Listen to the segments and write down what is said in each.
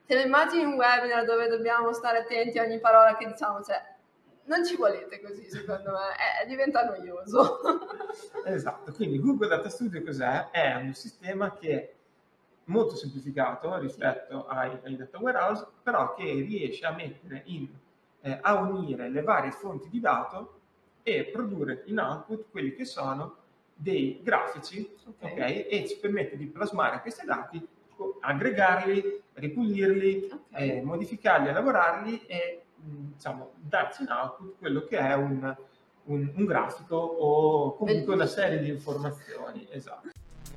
te lo immagini un webinar dove dobbiamo stare attenti a ogni parola che diciamo? Cioè, non ci volete così, secondo me, diventa noioso. Esatto, quindi Google Data Studio cos'è? È un sistema che è molto semplificato rispetto ai data warehouse, però che riesce a mettere a unire le varie fonti di dato e produrre in output quelli che sono dei grafici, okay? E ci permette di plasmare questi dati, aggregarli, ripulirli, modificarli, elaborarli e diciamo, darci in output quello che è un grafico o comunque una serie di informazioni. Esatto.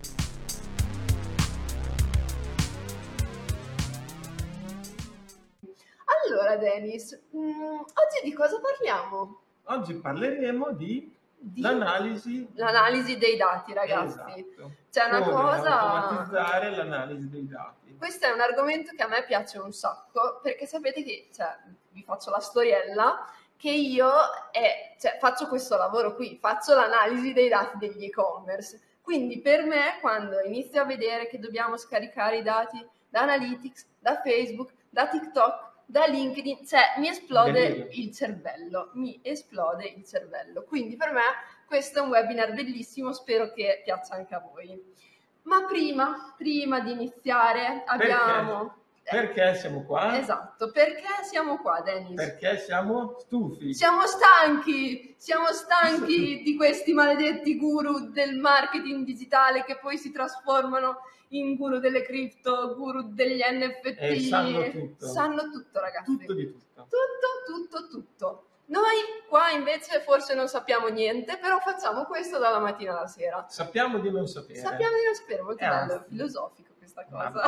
Allora, Dennis, oggi di cosa parliamo? Oggi parleremo di l'analisi dei dati, ragazzi. Esatto. C'è una come cosa... automatizzare l'analisi dei dati. Questo è un argomento che a me piace un sacco, perché sapete che, cioè, vi faccio la storiella, che io faccio questo lavoro qui, faccio l'analisi dei dati degli e-commerce. Quindi per me, quando inizio a vedere che dobbiamo scaricare i dati da Analytics, da Facebook, da TikTok, da LinkedIn, cioè mi esplode il cervello, Quindi per me questo è un webinar bellissimo, spero che piaccia anche a voi. Ma prima di iniziare abbiamo... Perché siamo qua? Esatto, perché siamo qua, Dennis? Perché siamo stufi. Siamo stanchi di questi maledetti guru del marketing digitale che poi si trasformano in guru delle cripto, guru degli NFT. E sanno tutto. Sanno tutto, ragazzi. Tutto di tutto. Tutto. Noi qua invece forse non sappiamo niente, però facciamo questo dalla mattina alla sera. Sappiamo di non sapere. Molto bello, filosofico questa cosa.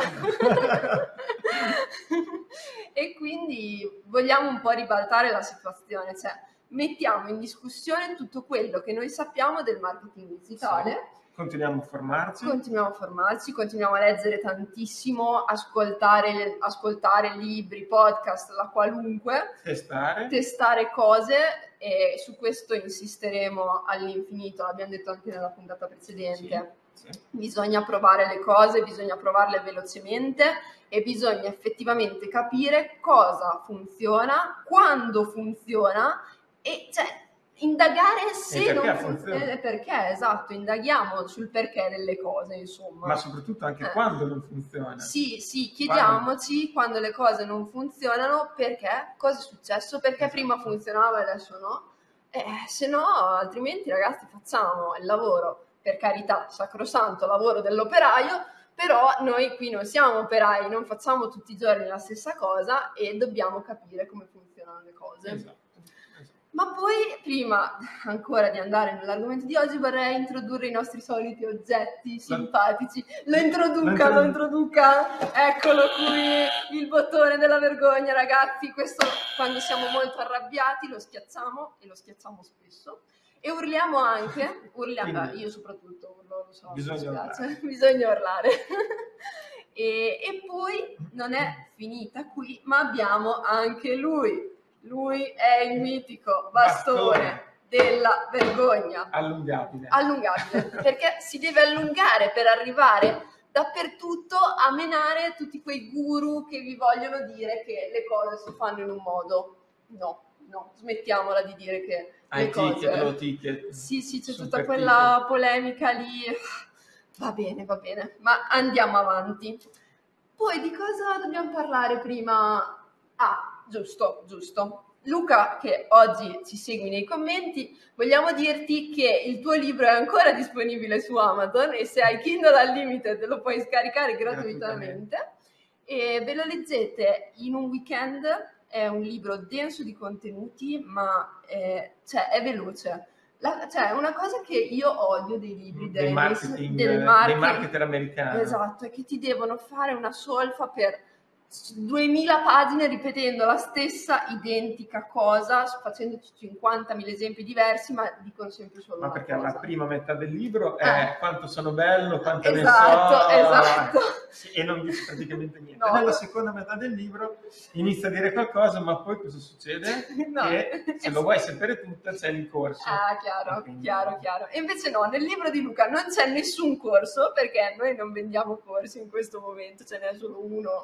E quindi vogliamo un po' ribaltare la situazione, cioè mettiamo in discussione tutto quello che noi sappiamo del marketing digitale. Sì. Continuiamo a formarci, continuiamo a leggere tantissimo, ascoltare libri, podcast, la qualunque, testare cose, e su questo insisteremo all'infinito, l'abbiamo detto anche nella puntata precedente. Sì. Bisogna provare le cose, bisogna provarle velocemente e bisogna effettivamente capire cosa funziona, quando funziona e indagare se non funziona. Perché, esatto, indaghiamo sul perché delle cose, insomma. Ma soprattutto anche quando non funziona. Sì, chiediamoci quando le cose non funzionano, perché, cosa è successo, perché prima funzionava e adesso no. Se no, altrimenti, ragazzi, facciamo il lavoro, per carità, sacrosanto lavoro dell'operaio, però noi qui non siamo operai, non facciamo tutti i giorni la stessa cosa e dobbiamo capire come funzionano le cose. Esatto. Ma poi, prima ancora di andare nell'argomento di oggi, vorrei introdurre i nostri soliti oggetti simpatici. Lo introduca. Eccolo qui, il bottone della vergogna, ragazzi. Questo, quando siamo molto arrabbiati, lo schiacciamo, e lo schiacciamo spesso. E urliamo anche, io soprattutto urlo, lo so, bisogna urlare. E poi non è finita qui, ma abbiamo anche lui. Lui è il mitico bastone della vergogna. Allungabile, perché si deve allungare per arrivare dappertutto a menare tutti quei guru che vi vogliono dire che le cose si fanno in un modo. No, smettiamola di dire che le cose... ticket. Sì, c'è tutta quella polemica lì. Va bene, ma andiamo avanti. Poi di cosa dobbiamo parlare prima? Giusto. Luca, che oggi ci segui nei commenti, vogliamo dirti che il tuo libro è ancora disponibile su Amazon e se hai Kindle Unlimited lo puoi scaricare gratuitamente e ve lo leggete in un weekend. È un libro denso di contenuti, ma è veloce. Una cosa che io odio dei libri dei marketer americani. Esatto, è che ti devono fare una solfa per 2000 pagine ripetendo la stessa identica cosa, facendoci 50.000 esempi diversi, ma dicono sempre solo una cosa. Ma perché la prima metà del libro è quanto sono bello, quanto ne so. Esatto. E non dice praticamente niente. Nella seconda metà del libro inizia a dire qualcosa, ma poi cosa succede? Che se lo vuoi sapere tutto c'è il corso. Chiaro. E invece no, nel libro di Luca non c'è nessun corso, perché noi non vendiamo corsi in questo momento, ce n'è solo uno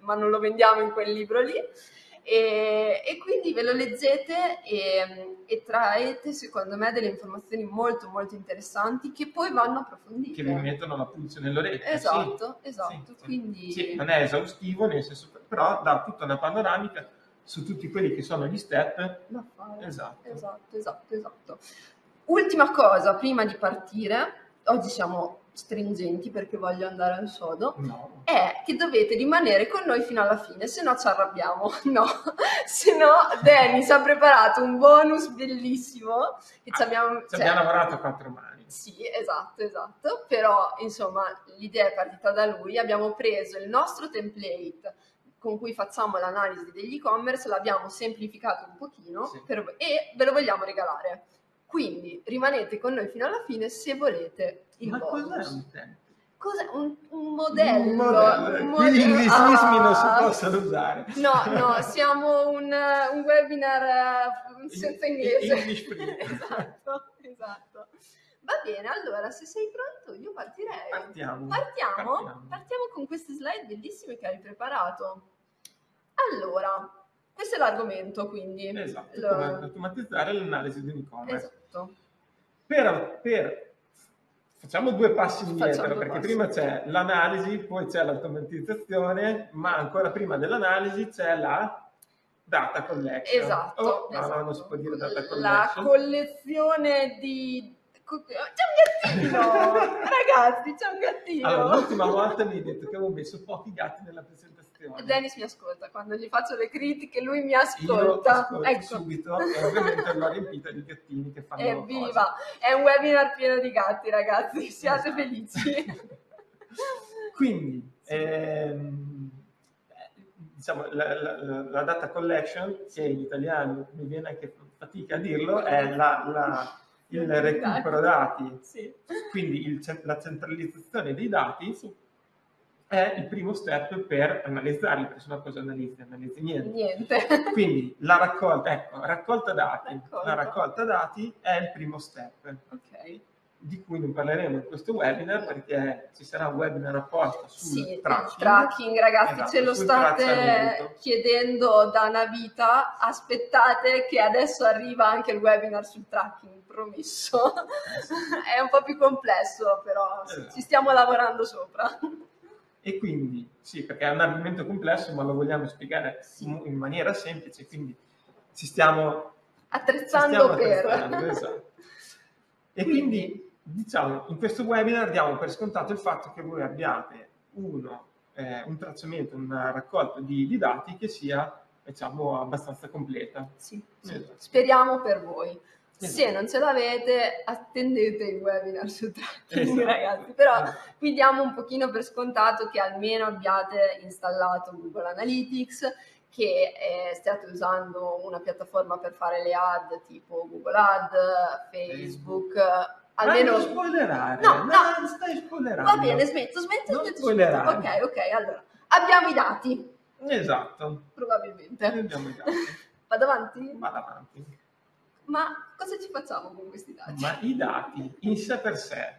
ma non lo vendiamo in quel libro lì. E quindi ve lo leggete e traete secondo me delle informazioni molto molto interessanti che poi vanno approfondite. Che vi mettono la pulce nell'orecchio. Esatto, sì, esatto. Sì. Quindi... Sì, non è esaustivo, nel senso, però dà tutta una panoramica su tutti quelli che sono gli step da fare. Esatto. Ultima cosa, prima di partire, oggi siamo stringenti perché voglio andare al sodo, è che dovete rimanere con noi fino alla fine, se no ci arrabbiamo. No, se no Dennis ha preparato un bonus bellissimo che ci abbiamo lavorato a 4 mani. Sì, esatto, però insomma l'idea è partita da lui, abbiamo preso il nostro template con cui facciamo l'analisi degli e-commerce, l'abbiamo semplificato un pochino e ve lo vogliamo regalare. Quindi rimanete con noi fino alla fine se volete il bonus. Ma cos'è un template? Cos'è? Un modello. Un modello. Quindi gli inglesismi non si possono usare. No, siamo un webinar senza inglese. English free. Esatto. Va bene, allora se sei pronto io partirei. Partiamo con queste slide bellissime che hai preparato. Allora, questo è l'argomento, quindi. Esatto, come automatizzare l'analisi di un e-commerce. Esatto. Facciamo 2 passi indietro, perché prima c'è l'analisi, poi c'è l'automatizzazione, ma ancora prima dell'analisi c'è la data collection. Esatto. Non si può dire data collection. La collezione di... C'è un gattino! Ragazzi, c'è un gattino! Allora, l'ultima volta mi hai detto che avevo messo pochi gatti nella presentazione. Dennis mi ascolta, quando gli faccio le critiche lui mi ascolta. Io ascolto subito e ovviamente l'ho riempita di gattini che fanno Evviva! È un webinar pieno di gatti, ragazzi, siate felici. Quindi, diciamo, la data collection, che in italiano mi viene anche fatica a dirlo, è il recupero dati, quindi la centralizzazione dei dati è il primo step per analizzarli, perché sennò cosa analizzi niente. Quindi la raccolta dati. La raccolta dati è il primo step. Di cui non parleremo in questo webinar perché ci sarà un webinar apposta sul tracking, ragazzi, ce lo state chiedendo da una vita, aspettate che adesso arriva anche il webinar sul tracking, promesso. È un po' più complesso, però ci stiamo lavorando sopra. E quindi, perché è un argomento complesso, ma lo vogliamo spiegare in maniera semplice, quindi ci stiamo attrezzando per... Esatto. E quindi, diciamo, in questo webinar diamo per scontato il fatto che voi abbiate un tracciamento, una raccolta di dati che sia, diciamo, abbastanza completa. Esatto. Speriamo per voi. Se non ce l'avete, attendete il webinar sul tracking, ragazzi. Però vi diamo un pochino per scontato che almeno abbiate installato Google Analytics, che stiate usando una piattaforma per fare le ad tipo Google Ad, Facebook. Almeno... Ma non spoilerare. No, non stai spoilerando. Va bene, smetto. Spoilerare. Ok, allora. Abbiamo i dati. Esatto. Probabilmente. Abbiamo i dati. Vado avanti? Vado avanti. Ma cosa ci facciamo con questi dati? Ma i dati in sé per sé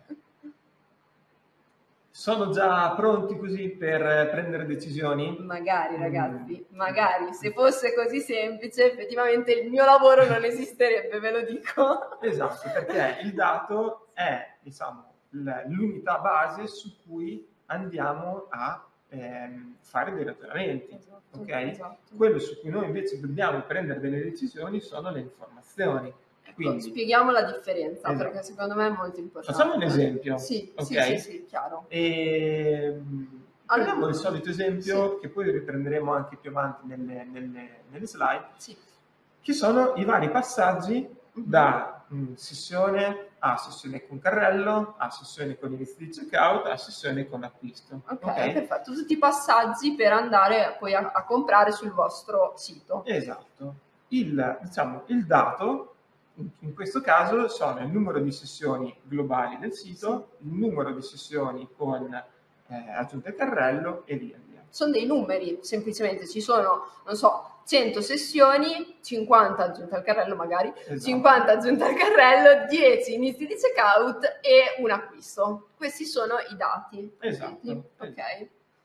sono già pronti così per prendere decisioni? Magari, ragazzi, magari. Se fosse così semplice, effettivamente il mio lavoro non esisterebbe, ve lo dico. Esatto, perché il dato è, diciamo, l'unità base su cui andiamo a fare dei ragionamenti. Esatto. Quello su cui noi invece dobbiamo prendere delle decisioni sono le informazioni. Quindi, spieghiamo la differenza, perché secondo me è molto importante. Facciamo un esempio. Sì, chiaro. Prendiamo il solito esempio che poi riprenderemo anche più avanti nelle slide, che sono i vari passaggi da sessione a sessione con carrello, a sessione con inizio di checkout, a sessione con acquisto. Ok, perfetto. Tutti i passaggi per andare poi a comprare sul vostro sito. Esatto. Il dato, in questo caso, sono il numero di sessioni globali del sito, il numero di sessioni con aggiunta al carrello e via via. Sono dei numeri, semplicemente ci sono, 100 sessioni, 50 aggiunte al carrello magari, 50 aggiunte al carrello, 10 inizi di checkout e un acquisto. Questi sono i dati. Esatto. Ok.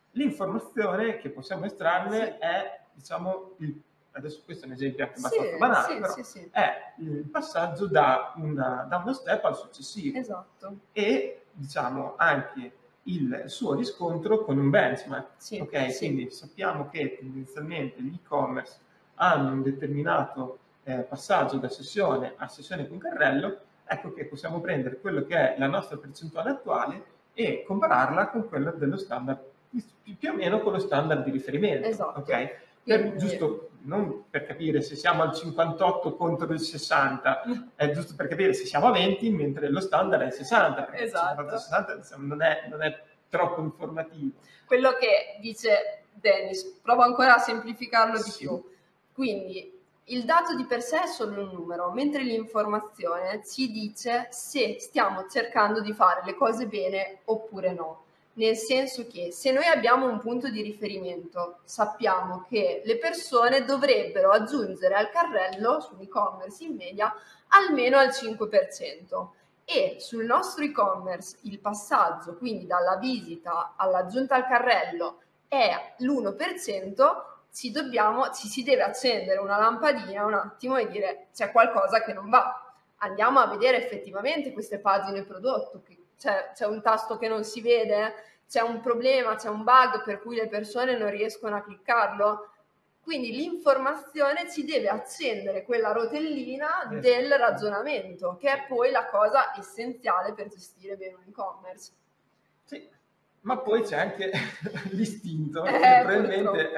L'informazione che possiamo estrarne è, diciamo, adesso questo è un esempio anche abbastanza banale, però è il passaggio da uno step al successivo. Esatto. E, diciamo, anche il suo riscontro con un benchmark. Ok? Quindi sappiamo che tendenzialmente gli e-commerce hanno un determinato passaggio da sessione a sessione con carrello. Ecco che possiamo prendere quello che è la nostra percentuale attuale e compararla con quella dello standard, più o meno con lo standard di riferimento. Esatto. Ok? Giusto, non per capire se siamo al 58 contro il 60, è giusto per capire se siamo a 20 mentre lo standard è il 60. Esatto. Il 60 non è troppo informativo. Quello che dice Dennis, provo ancora a semplificarlo di più. Quindi il dato di per sé è solo un numero, mentre l'informazione ci dice se stiamo cercando di fare le cose bene oppure no. Nel senso che se noi abbiamo un punto di riferimento, sappiamo che le persone dovrebbero aggiungere al carrello, su e-commerce in media, almeno al 5%. E sul nostro e-commerce il passaggio, quindi dalla visita all'aggiunta al carrello, è l'1%, ci si deve accendere una lampadina un attimo e dire c'è qualcosa che non va. Andiamo a vedere effettivamente queste pagine prodotto, c'è un tasto che non si vede, c'è un problema, c'è un bug per cui le persone non riescono a cliccarlo. Quindi l'informazione ci deve accendere quella rotellina del ragionamento, che è poi la cosa essenziale per gestire bene un e-commerce. Sì, ma poi c'è anche l'istinto, che probabilmente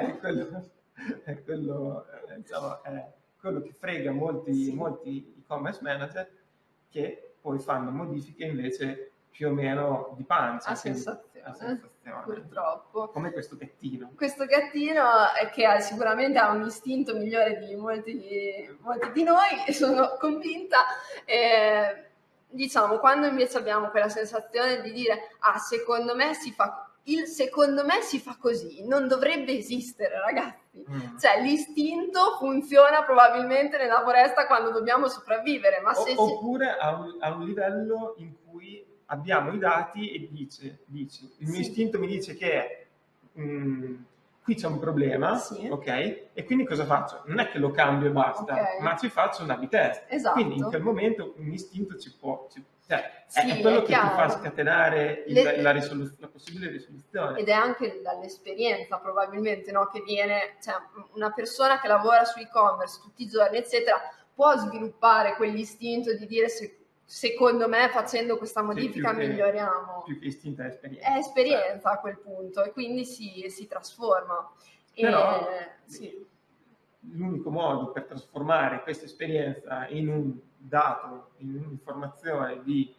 è quello che frega molti e-commerce manager, che poi fanno modifiche invece più o meno di pancia. A sensazione, purtroppo. Come questo gattino. Questo gattino che sicuramente ha un istinto migliore di molti di noi, e sono convinta. Diciamo, quando invece abbiamo quella sensazione di dire secondo me si fa così, non dovrebbe esistere, ragazzi. Cioè l'istinto funziona probabilmente nella foresta quando dobbiamo sopravvivere, ma oppure a un livello in cui abbiamo i dati e dici il mio istinto mi dice che qui c'è un problema, ok? E quindi cosa faccio? Non è che lo cambio e basta, ma ci faccio un A/B test. Esatto. Quindi in quel momento un istinto è quello che ti fa scatenare la possibile risoluzione. Ed è anche dall'esperienza probabilmente, no? Che viene, cioè una persona che lavora su e-commerce tutti i giorni, eccetera, può sviluppare quell'istinto di dire secondo me facendo questa modifica miglioriamo. Più che istinto è esperienza. È esperienza a quel punto, e quindi si trasforma. Però l'unico modo per trasformare questa esperienza in un dato, in un'informazione di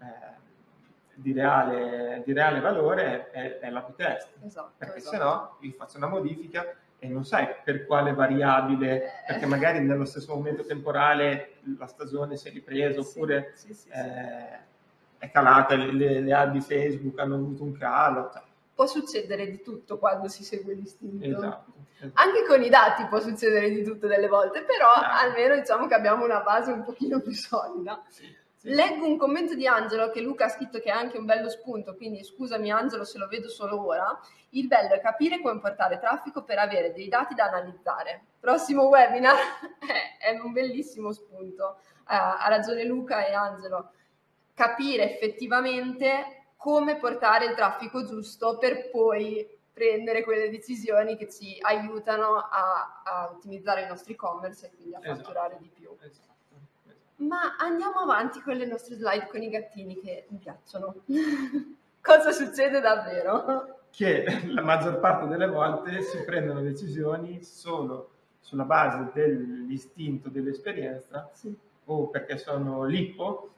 reale valore è l'A/B test. Esatto, perché se no io faccio una modifica e non sai per quale variabile, perché magari nello stesso momento temporale la stagione si è ripresa, oppure è calata, le ad di Facebook hanno avuto un calo. Può succedere di tutto quando si segue l'istinto. Esatto. Anche con i dati può succedere di tutto delle volte, però almeno diciamo che abbiamo una base un pochino più solida. Leggo un commento di Angelo che Luca ha scritto, che è anche un bello spunto, quindi scusami Angelo se lo vedo solo ora. Il bello è capire come portare traffico per avere dei dati da analizzare. Prossimo webinar è un bellissimo spunto. Ha ragione Luca e Angelo. Capire effettivamente come portare il traffico giusto per poi prendere quelle decisioni che ci aiutano a ottimizzare i nostri e-commerce e quindi a fatturare di più. Ma andiamo avanti con le nostre slide con i gattini che mi piacciono. Cosa succede davvero? Che la maggior parte delle volte si prendono decisioni solo sulla base dell'istinto, dell'esperienza, o perché sono lippo,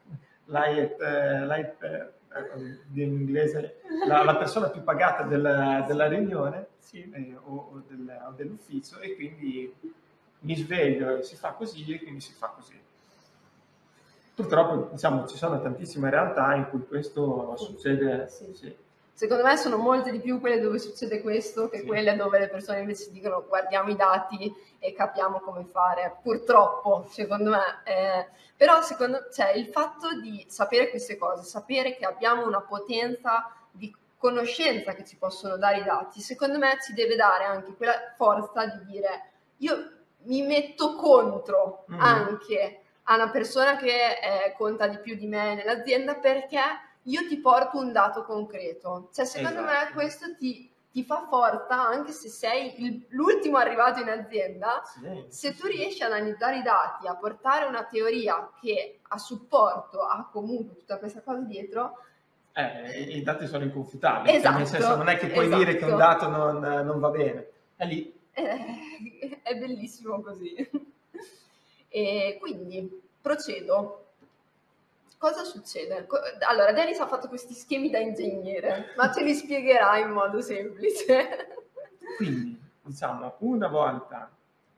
in inglese, la persona più pagata della riunione o dell'ufficio, e quindi mi sveglio e si fa così, e quindi si fa così. Purtroppo, diciamo, ci sono tantissime realtà in cui questo succede. Secondo me sono molte di più quelle dove succede questo che quelle dove le persone invece si dicono guardiamo i dati e capiamo come fare. Purtroppo, secondo me. Però il fatto di sapere queste cose, sapere che abbiamo una potenza di conoscenza che ci possono dare i dati, secondo me ci deve dare anche quella forza di dire io mi metto contro anche a una persona che conta di più di me nell'azienda, perché io ti porto un dato concreto. Cioè, secondo me questo ti fa forza, anche se sei l'ultimo arrivato in azienda. Se tu riesci ad analizzare i dati, a portare una teoria che a supporto ha comunque tutta questa cosa dietro, i dati sono inconfutabili. Esatto, nel senso, non è che puoi dire che un dato non va bene, è lì. È bellissimo così. E quindi procedo. Cosa succede? Allora, Dennis ha fatto questi schemi da ingegnere, ma ce li spiegherà in modo semplice. Quindi, diciamo, una volta,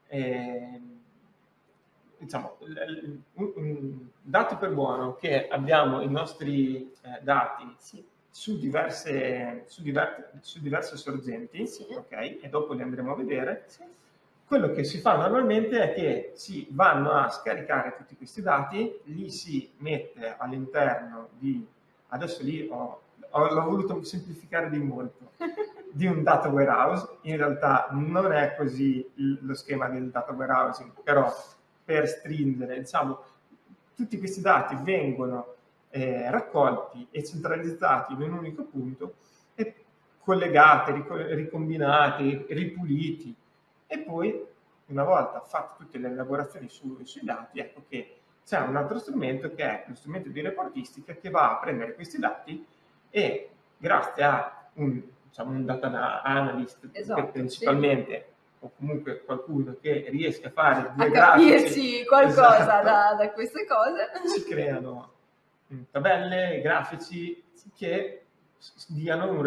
diciamo, dato per buono che abbiamo i nostri dati su diverse sorgenti, ok? E dopo li andremo a vedere. Quello che si fa normalmente è che si vanno a scaricare tutti questi dati, li si mette all'interno di, adesso lì l'ho voluto semplificare di molto, di un data warehouse. In realtà non è così lo schema del data warehousing, però per stringere, diciamo, tutti questi dati vengono raccolti e centralizzati in un unico punto e collegati, ricombinati, ripuliti. E poi, una volta fatte tutte le elaborazioni sui dati, ecco che c'è un altro strumento che è lo strumento di reportistica che va a prendere questi dati e grazie a un data analyst, principalmente, o comunque qualcuno che riesca a fare due capirsi qualcosa da queste cose, si creano tabelle, grafici che diano una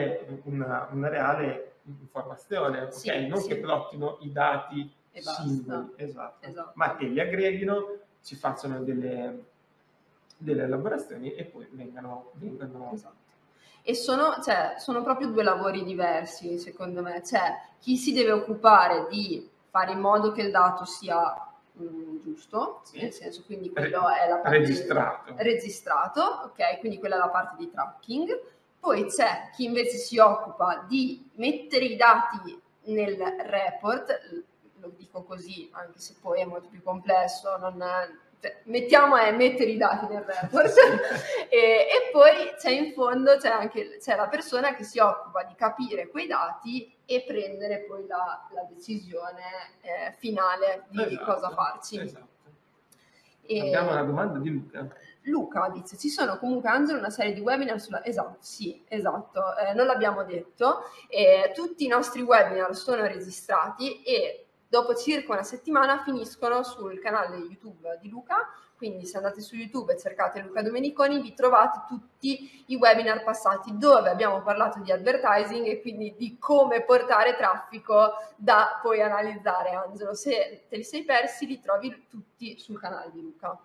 reale informazione, non che plottino i dati singoli, esatto, ma che li aggreghino, ci facciano delle elaborazioni e poi vengano esatto. E sono proprio due lavori diversi, secondo me. C'è chi si deve occupare di fare in modo che il dato sia giusto, nel senso, quindi quello è la parte registrato, ok? Quindi quella è la parte di tracking. Poi c'è chi invece si occupa di mettere i dati nel report, lo dico così, anche se poi è molto più complesso, mettere i dati nel report e poi c'è in fondo c'è la persona che si occupa di capire quei dati e prendere poi la decisione finale di cosa farci. Esatto. Abbiamo una domanda di Luca. Luca dice: ci sono comunque, Angelo, una serie di webinar sulla... Esatto, non l'abbiamo detto, tutti i nostri webinar sono registrati e dopo circa una settimana finiscono sul canale YouTube di Luca, quindi se andate su YouTube e cercate Luca Domeniconi vi trovate tutti i webinar passati dove abbiamo parlato di advertising e quindi di come portare traffico da poi analizzare. Angelo, se te li sei persi li trovi tutti sul canale di Luca.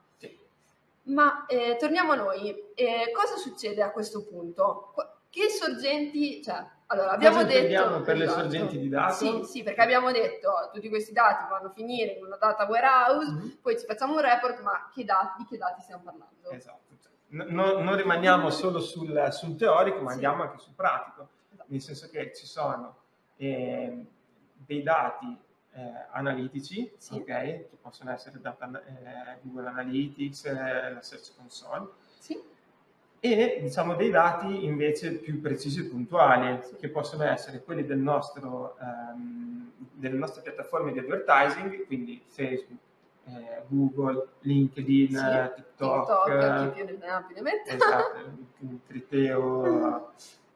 Ma torniamo a noi. Cosa succede a questo punto? Che sorgenti... Allora, abbiamo detto per le sorgenti di dati? Sì, perché abbiamo detto tutti questi dati vanno a finire in una data warehouse, poi ci facciamo un report, ma di che dati stiamo parlando? Esatto. Non rimaniamo solo sul teorico, ma andiamo anche sul pratico, nel senso che ci sono dei dati analitici, che possono essere Google Analytics, la Search Console, e diciamo dei dati invece più precisi e puntuali, che possono essere quelli delle nostre piattaforme di advertising, quindi Facebook, Google, LinkedIn, TikTok, chi più ne ha più ne mette. Esatto, Criteo,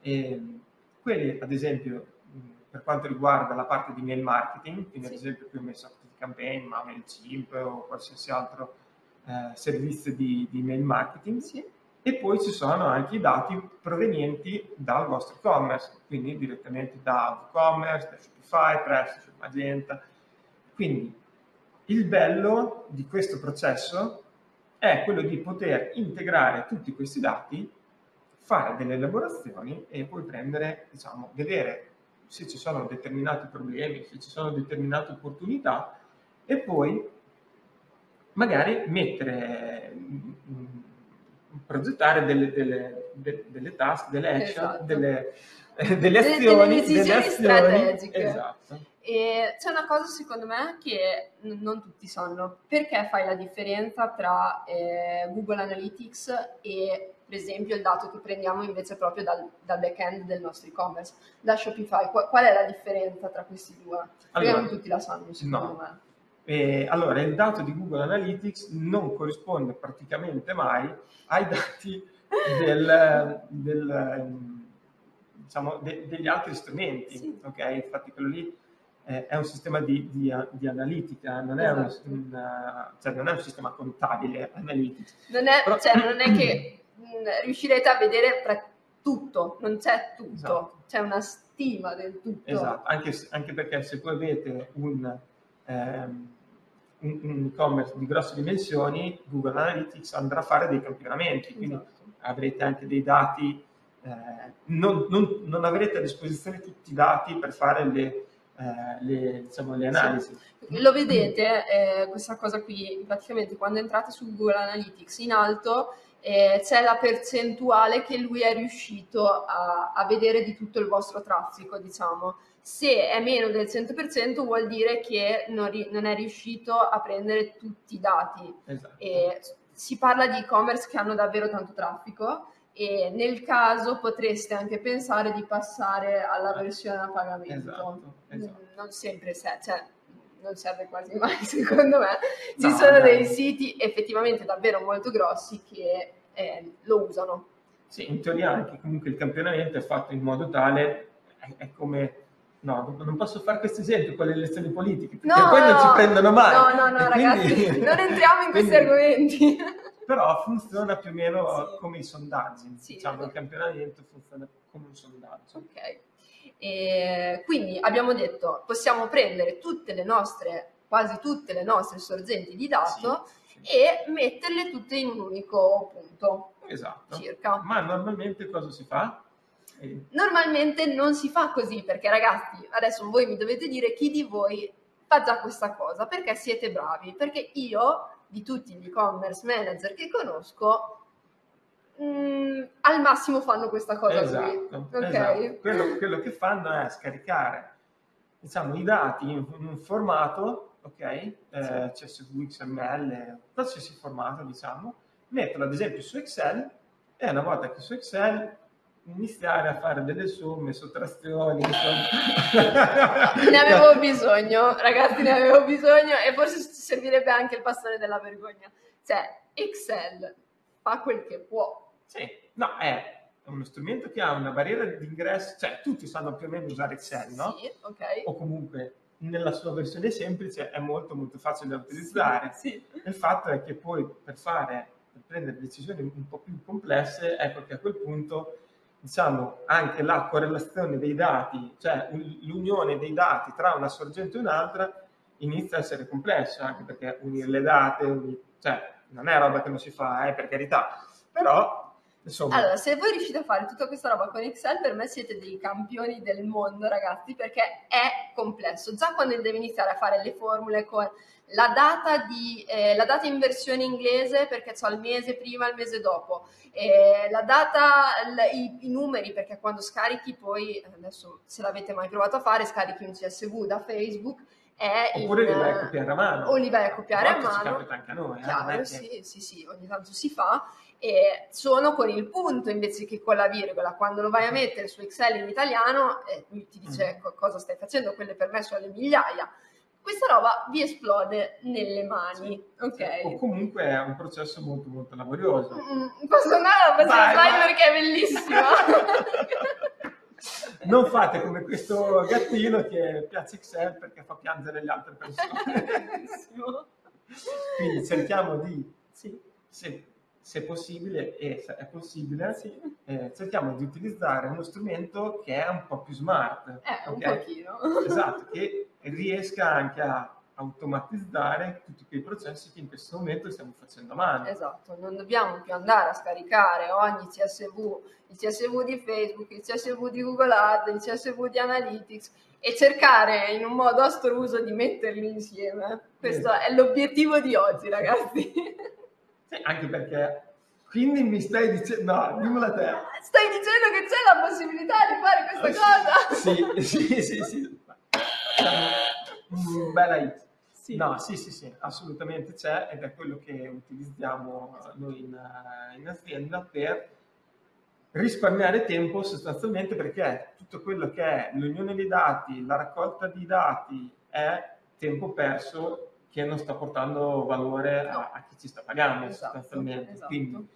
quelli ad esempio per quanto riguarda la parte di mail marketing, quindi ad esempio qui ho messo ActiveCampaign, ma MailChimp o qualsiasi altro servizio di mail marketing. E poi ci sono anche i dati provenienti dal vostro e-commerce, quindi direttamente da WooCommerce, da Shopify, PrestaShop, Magenta. Quindi il bello di questo processo è quello di poter integrare tutti questi dati, fare delle elaborazioni e poi vedere se ci sono determinati problemi, se ci sono determinate opportunità e poi magari progettare delle task, delle action, Esatto. delle Delle azioni, decisioni strategiche. esatto. E c'è una cosa secondo me che non tutti sanno. Perché fai la differenza tra Google Analytics e per esempio il dato che prendiamo invece proprio dal back-end del nostro e-commerce, da Shopify? Qual è la differenza tra questi due? Perché Allora, non tutti la sanno secondo no. me. Allora, il dato di Google Analytics non corrisponde praticamente mai ai dati diciamo, degli altri strumenti, Sì. ok? Infatti quello lì è un sistema di analitica, non è, Esatto. cioè non è un sistema contabile, analytics. Non è che riuscirete a vedere tutto, non c'è tutto, Esatto. c'è una stima del tutto. Esatto, anche perché se voi avete un e-commerce di grosse dimensioni, Google Analytics andrà a fare dei campionamenti, quindi Esatto. avrete anche dei dati, non avrete a disposizione tutti i dati per fare diciamo, le analisi. Sì. Lo vedete, questa cosa qui, praticamente quando entrate su Google Analytics in alto c'è la percentuale che lui è riuscito a vedere di tutto il vostro traffico, diciamo. Se è meno del 100% vuol dire che non è riuscito a prendere tutti i dati. Esatto. Si parla di e-commerce che hanno davvero tanto traffico e nel caso potreste anche pensare di passare alla versione a pagamento. Esatto. Non sempre non serve quasi mai secondo me. Ci No, sono dai. dei siti effettivamente davvero molto grossi che lo usano. Sì, in teoria anche comunque il campionamento è fatto in modo tale, è come... No, non posso fare questo esempio con le elezioni politiche, perché poi non ci prendono mai. No, ragazzi, non entriamo in questi argomenti. Però funziona più o meno Sì. come i sondaggi, Sì, diciamo, il campionamento funziona come un sondaggio. Ok. Quindi abbiamo detto, possiamo prendere quasi tutte le nostre sorgenti di dato Sì. e metterle tutte in un unico punto. Esatto. Circa. Ma normalmente cosa si fa? Normalmente non si fa così, perché ragazzi, adesso voi mi dovete dire chi di voi fa già questa cosa, perché siete bravi, perché io, di tutti gli e-commerce manager che conosco, al massimo fanno questa cosa Esatto, qui, ok? esatto. Quello che fanno è scaricare, diciamo, i dati in un formato, ok? CSV, XML, qualsiasi formato, diciamo, metterlo ad esempio su Excel e una volta che su Excel iniziare a fare delle somme, sottrazioni, Ne avevo bisogno, ragazzi, ne avevo bisogno e forse servirebbe anche il bastone della vergogna. Cioè, Excel fa quel che può. Sì, no, è uno strumento che ha una barriera di ingresso, cioè tutti sanno più o meno usare Excel, no? Sì, ok. O comunque nella sua versione semplice è molto molto facile da utilizzare. Sì. Il fatto è che poi per prendere decisioni un po' più complesse, ecco che a quel punto, diciamo, anche la correlazione dei dati, cioè l'unione dei dati tra una sorgente e un'altra, inizia a essere complessa, anche perché unire le date, cioè non è roba che non si fa, per carità, però insomma. Allora, se voi riuscite a fare tutta questa roba con Excel, per me siete dei campioni del mondo, ragazzi, perché è complesso. Già quando devi iniziare a fare le formule con la data in versione inglese, perché c'ho il mese prima e il mese dopo, la data, i numeri, perché quando scarichi poi, adesso se l'avete mai provato a fare, scarichi un CSV da Facebook, oppure li vai a copiare a mano. O li vai a copiare a mano. Ci capita anche a noi. Chiaro, sì, ogni tanto si fa. E sono con il punto invece che con la virgola. Quando lo vai a mettere su Excel in italiano, lui ti dice cosa stai facendo, quelle per me sono le migliaia. Questa roba vi esplode nelle mani, sì, ok? O comunque è un processo molto molto laborioso. Posso andare a passare la slide perché è bellissima. Non fate come questo gattino che piace Excel perché fa piangere le altre persone. Quindi cerchiamo di, se possibile, e se è possibile, cerchiamo di utilizzare uno strumento che è un po' più smart. Un pochino. Esatto, che riesca anche a automatizzare tutti quei processi che in questo momento stiamo facendo a mano. Esatto, non dobbiamo più andare a scaricare ogni CSV, il CSV di Facebook, il CSV di Google Ads, il CSV di Analytics e cercare in un modo astruso di metterli insieme. Questo è l'obiettivo di oggi, ragazzi. Sì, anche perché Quindi mi stai dicendo, no, dimmela te. Stai dicendo che c'è la possibilità di fare questa cosa? Sì. Un bella hit. Sì. No, sì, assolutamente c'è ed è quello che utilizziamo noi in azienda per risparmiare tempo sostanzialmente, perché tutto quello che è l'unione dei dati, la raccolta di dati è tempo perso che non sta portando valore a chi ci sta pagando sostanzialmente. Esatto. Quindi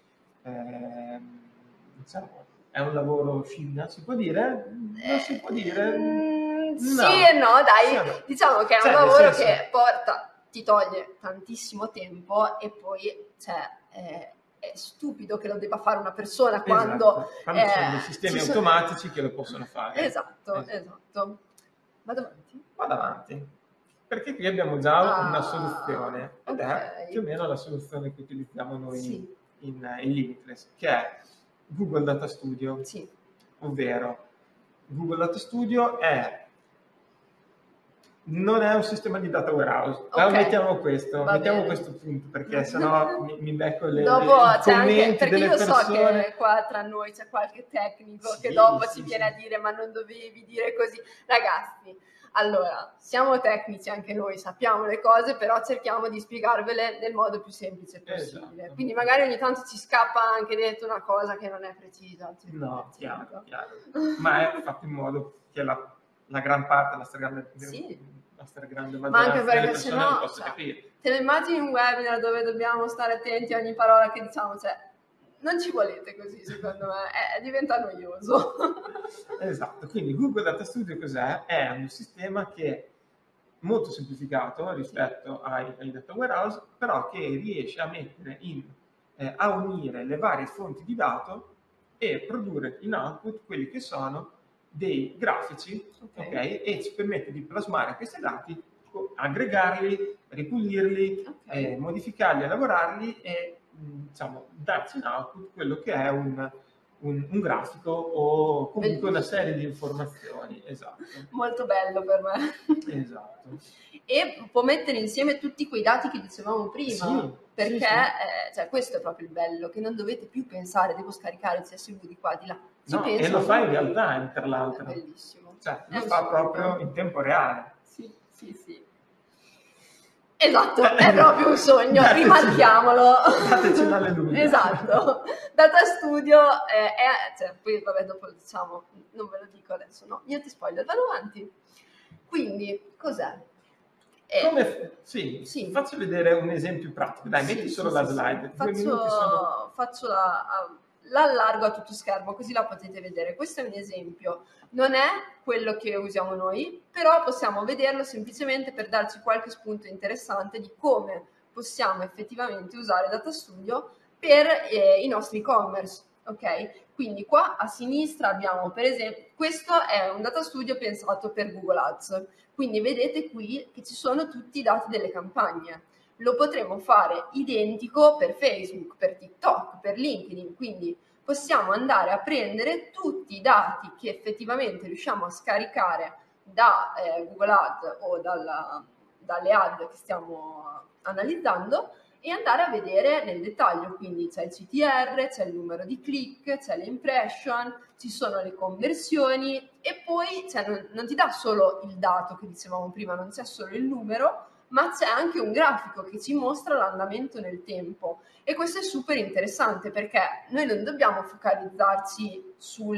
diciamo, è un lavoro scimmia, si può dire? Non si può dire? Sì e no, dai, Sì, no. diciamo che è un lavoro che ti toglie tantissimo tempo e poi è stupido che lo debba fare una persona quando ci sono dei sistemi automatici che lo possono fare. Esatto. Vado avanti. Perché qui abbiamo già una soluzione ed è più o meno la soluzione che utilizziamo noi in Limitless, che è Google Data Studio. Sì. Ovvero Google Data Studio non è un sistema di data warehouse. Mettiamo questo punto, perché sennò mi becco le commenti perché delle io persone. So che qua tra noi c'è qualche tecnico che dopo ci viene a dire ma non dovevi dire così. Ragazzi, allora, siamo tecnici anche noi, sappiamo le cose, però cerchiamo di spiegarvele nel modo più semplice possibile. Esatto. Quindi magari ogni tanto ci scappa anche dentro una cosa che non è precisa. No, chiaro. Ma è fatto in modo che la gran parte, la stragrande maggioranza delle persone lo possa capire. Te lo immagini un webinar dove dobbiamo stare attenti a ogni parola che diciamo? Non ci volete così, secondo me, diventa noioso. Esatto, quindi Google Data Studio cos'è? È un sistema che molto semplificato rispetto ai data warehouse, però che riesce a mettere a unire le varie fonti di dato e produrre in output quelli che sono dei grafici, e ci permette di plasmare questi dati, aggregarli, ripulirli, modificarli, elaborarli e darci in output quello che è un grafico o comunque una serie di informazioni. Esatto. Molto bello per me. Esatto. E può mettere insieme tutti quei dati che dicevamo prima, perché questo è proprio il bello, che non dovete più pensare devo scaricare il CSV di qua, di là. E lo fa in real time, tra l'altro. È bellissimo. Lo fa proprio in tempo reale. Sì. Esatto, è proprio un sogno, rimarchiamolo. Dateci l'alleluia. Esatto. Data Studio poi vabbè dopo lo diciamo, non ve lo dico adesso, no, niente spoiler, vado avanti. Quindi, cos'è? Faccio vedere un esempio pratico. Dai, metti solo la slide. Faccio l'allargo a tutto schermo, così la potete vedere. Questo è un esempio. Non è quello che usiamo noi, però possiamo vederlo semplicemente per darci qualche spunto interessante di come possiamo effettivamente usare Data Studio per i nostri e-commerce. Ok? Quindi qua a sinistra abbiamo, per esempio, questo è un Data Studio pensato per Google Ads. Quindi vedete qui che ci sono tutti i dati delle campagne. Lo potremo fare identico per Facebook, per TikTok, per LinkedIn, quindi possiamo andare a prendere tutti i dati che effettivamente riusciamo a scaricare da Google Ad o dalle ad che stiamo analizzando e andare a vedere nel dettaglio, quindi c'è il CTR, c'è il numero di click, c'è le impression, ci sono le conversioni e poi non ti dà solo il dato che dicevamo prima, non c'è solo il numero, ma c'è anche un grafico che ci mostra l'andamento nel tempo e questo è super interessante perché noi non dobbiamo focalizzarci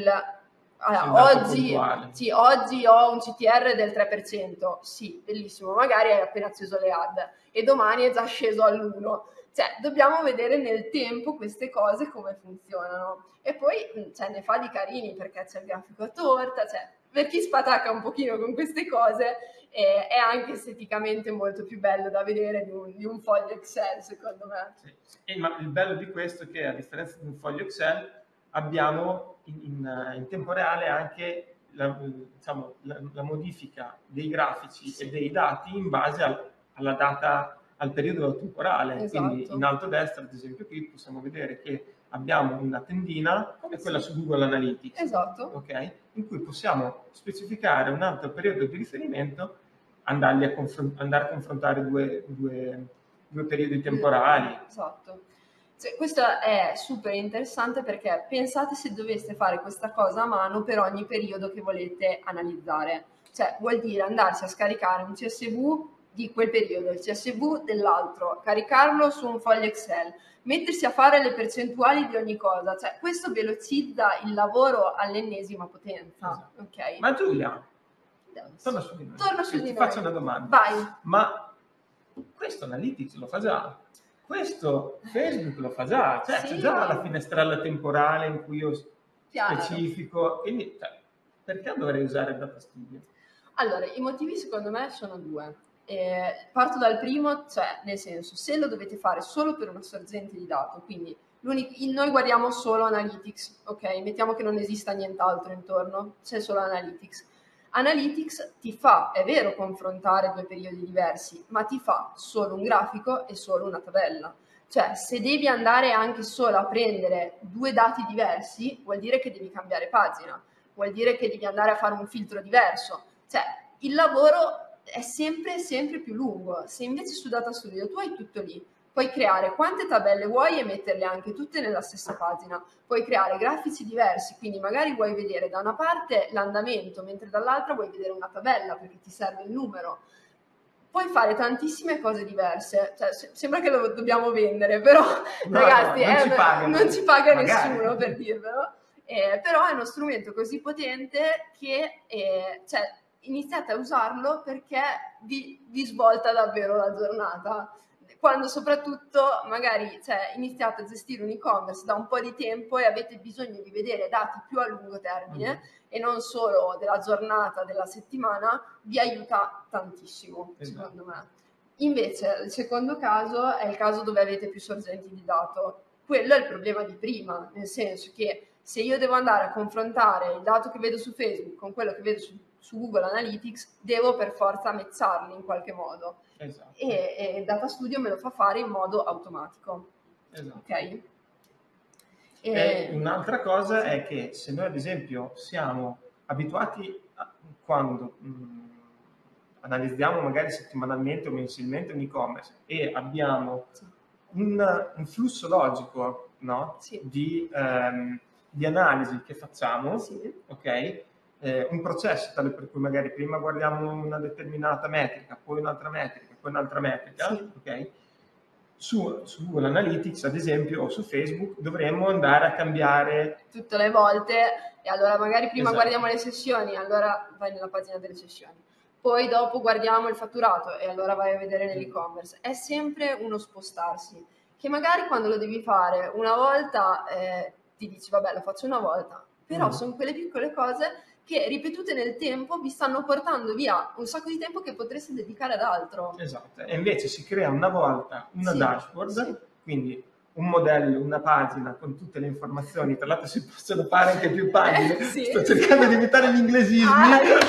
oggi ho un CTR del 3%, sì, bellissimo, magari hai appena acceso le ad e domani è già sceso all'1%, dobbiamo vedere nel tempo queste cose come funzionano e poi ne fa di carini perché c'è il grafico a torta, per chi spatacca un pochino con queste cose è anche esteticamente molto più bello da vedere di un foglio Excel, secondo me. Ma il bello di questo è che a differenza di un foglio Excel abbiamo in tempo reale anche la modifica dei grafici e dei dati in base alla data, al periodo temporale. Esatto. Quindi in alto a destra, ad esempio qui, possiamo vedere che abbiamo una tendina come quella su Google Analytics. Esatto. In cui possiamo specificare un altro periodo di riferimento, andare a confrontare due periodi temporali. Esatto. Questo è super interessante perché pensate se doveste fare questa cosa a mano per ogni periodo che volete analizzare. Cioè vuol dire andarsi a scaricare un CSV di quel periodo, il CSV dell'altro, caricarlo su un foglio Excel, mettersi a fare le percentuali di ogni cosa. Cioè questo velocizza il lavoro all'ennesima potenza. Esatto. Ok? Ma Giulia, torna su di noi. Ti faccio una domanda. Vai. Ma questo Analytics lo fa già? Questo Facebook lo fa già? Cioè Sì. c'è già la finestrella temporale in cui io specifico, quindi perché dovrei usare Data Studio? Allora, i motivi secondo me sono due. Parto dal primo, cioè nel senso, se lo dovete fare solo per una sorgente di dato, quindi noi guardiamo solo Analytics, ok? Mettiamo che non esista nient'altro intorno, c'è solo Analytics. Analytics ti fa, è vero, confrontare due periodi diversi, ma ti fa solo un grafico e solo una tabella. Cioè, se devi andare anche solo a prendere due dati diversi, vuol dire che devi cambiare pagina, vuol dire che devi andare a fare un filtro diverso. Cioè, il lavoro è sempre più lungo. Se invece su Data Studio tu hai tutto lì, puoi creare quante tabelle vuoi e metterle anche tutte nella stessa pagina, puoi creare grafici diversi, quindi magari vuoi vedere da una parte l'andamento, mentre dall'altra vuoi vedere una tabella perché ti serve il numero. Puoi fare tantissime cose diverse, cioè, sembra che lo dobbiamo vendere, però no, ragazzi non ci paga nessuno per dirvelo. Però è uno strumento così potente che cioè, iniziate a usarlo perché vi svolta davvero la giornata. Quando soprattutto magari iniziate a gestire un e-commerce da un po' di tempo e avete bisogno di vedere dati più a lungo termine e non solo della giornata, della settimana, vi aiuta tantissimo, secondo me. Invece il secondo caso è il caso dove avete più sorgenti di dato. Quello è il problema di prima, nel senso che se io devo andare a confrontare il dato che vedo su Facebook con quello che vedo su Google Analytics, devo per forza mezzarli in qualche modo. Esatto. E Data Studio me lo fa fare in modo automatico. Esatto. Ok? Un'altra cosa è che se noi ad esempio siamo abituati quando analizziamo magari settimanalmente o mensilmente un e-commerce e abbiamo un flusso logico, no? di analisi che facciamo, ok? Un processo tale per cui magari prima guardiamo una determinata metrica, poi un'altra metrica, poi un'altra metrica, ok? Su Google Analytics, ad esempio, o su Facebook, dovremmo andare a cambiare tutte le volte, e allora magari prima guardiamo le sessioni, allora vai nella pagina delle sessioni, poi dopo guardiamo il fatturato e allora vai a vedere nell'e-commerce. È sempre uno spostarsi, che magari quando lo devi fare una volta ti dici vabbè, lo faccio una volta, però sono quelle piccole cose che ripetute nel tempo vi stanno portando via un sacco di tempo che potreste dedicare ad altro. Esatto, e invece si crea una volta una dashboard, quindi un modello, una pagina con tutte le informazioni, tra l'altro si possono fare anche più pagine, sto cercando di evitare gli inglesismi,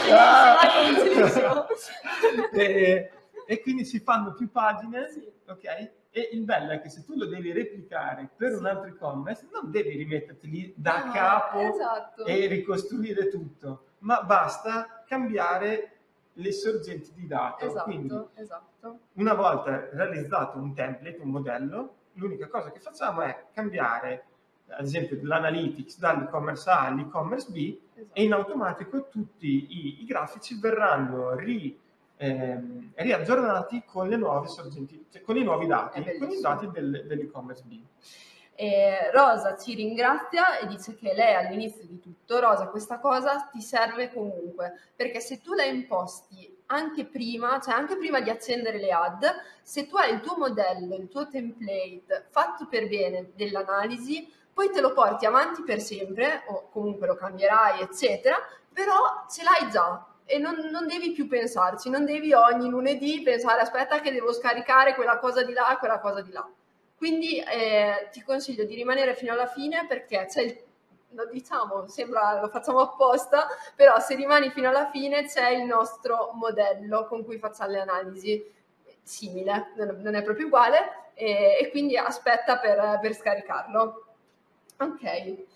e quindi si fanno più pagine, ok? E il bello è che se tu lo devi replicare per un altro e-commerce, non devi rimetterti lì da capo e ricostruire tutto, ma basta cambiare le sorgenti di dato. Quindi, una volta realizzato un template, un modello, l'unica cosa che facciamo è cambiare, ad esempio, l'analytics dall'e-commerce A all'e-commerce B e in automatico tutti i grafici verranno riaggiornati con le nuove sorgenti, cioè con i nuovi dati, con i dati dell'e-commerce B. Rosa ci ringrazia e dice che lei all'inizio di tutto, Rosa, questa cosa ti serve comunque, perché se tu la imposti anche prima, cioè anche prima di accendere le ad, se tu hai il tuo modello, il tuo template fatto per bene dell'analisi, poi te lo porti avanti per sempre, o comunque lo cambierai, eccetera, però ce l'hai già. E non devi più pensarci, non devi ogni lunedì pensare aspetta che devo scaricare quella cosa di là, quella cosa di là. Quindi ti consiglio di rimanere fino alla fine perché c'è lo diciamo, sembra lo facciamo apposta, però se rimani fino alla fine c'è il nostro modello con cui facciamo le analisi simile, non è proprio uguale e quindi aspetta per scaricarlo. Ok.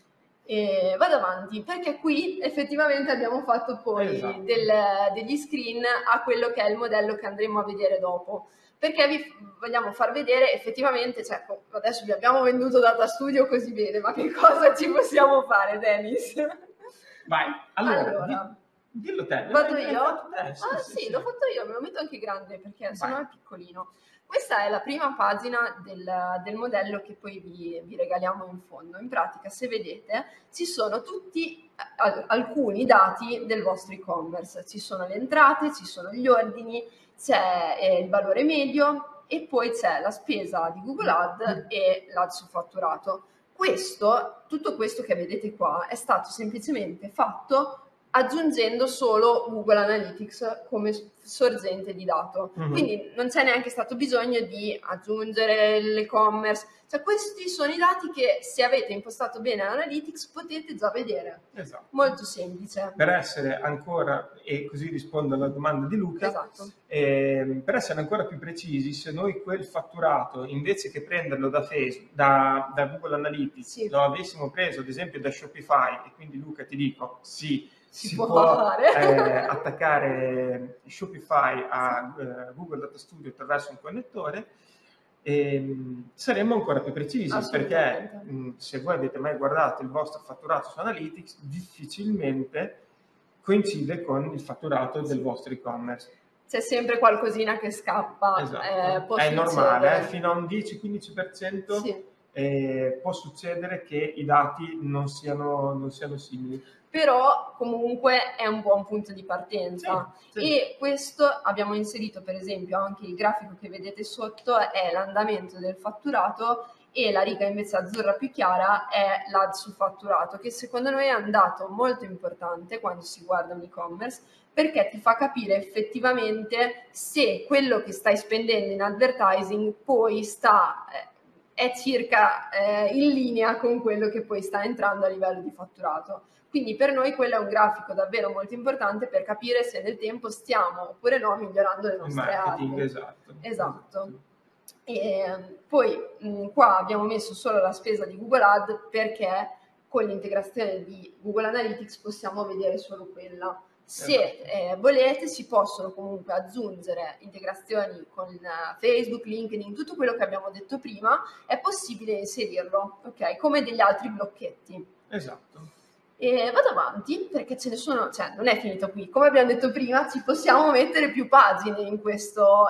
E vado avanti, perché qui effettivamente abbiamo fatto poi Esatto. degli screen a quello che è il modello che andremo a vedere dopo. Perché vi vogliamo far vedere effettivamente, cioè adesso vi abbiamo venduto Data Studio così bene, ma che cosa ci possiamo fare, Dennis? Vai, allora, Allora, dillo te. vado L'hai io? fatto te? Sì, l'ho fatto io, me lo metto anche grande perché sennò Vai. è piccolino. Questa è la prima pagina del modello che poi vi regaliamo in fondo. In pratica, se vedete, ci sono tutti alcuni dati del vostro e-commerce. Ci sono le entrate, ci sono gli ordini, c'è il valore medio e poi c'è la spesa di Google Ad e l'ad su fatturato. Tutto questo che vedete qua è stato semplicemente fatto aggiungendo solo Google Analytics come sorgente di dato. Quindi non c'è neanche stato bisogno di aggiungere l'e-commerce. Cioè questi sono i dati che se avete impostato bene Analytics potete già vedere. Esatto. Molto semplice. Per essere ancora, e così rispondo alla domanda di Luca, Esatto. Per essere ancora più precisi, se noi quel fatturato, invece che prenderlo da Facebook, da Google Analytics, Sì. lo avessimo preso ad esempio da Shopify, e quindi Luca ti dico, sì, si può attaccare Shopify a Google Data Studio attraverso un connettore, saremmo ancora più precisi, perché se voi avete mai guardato il vostro fatturato su Analytics, difficilmente coincide con il fatturato del vostro e-commerce. C'è sempre qualcosina che scappa. Esatto. È normale, fino a un 10-15% sì. Può succedere che i dati non siano simili. Però comunque è un buon punto di partenza. Sì. E questo abbiamo inserito per esempio anche il grafico che vedete sotto è l'andamento del fatturato e la riga invece azzurra più chiara è l'ad su fatturato, che secondo noi è un dato molto importante quando si guarda un e-commerce, perché ti fa capire effettivamente se quello che stai spendendo in advertising poi è circa in linea con quello che poi sta entrando a livello di fatturato. Quindi per noi quello è un grafico davvero molto importante per capire se nel tempo stiamo oppure no migliorando le nostre aree. Esatto. E poi qua abbiamo messo solo la spesa di Google Ad perché con l'integrazione di Google Analytics possiamo vedere solo quella. Se volete si possono comunque aggiungere integrazioni con Facebook, LinkedIn, tutto quello che abbiamo detto prima, è possibile inserirlo, ok? Come degli altri blocchetti. Esatto. E vado avanti perché ce ne sono, cioè non è finito qui, come abbiamo detto prima ci possiamo mettere più pagine in questo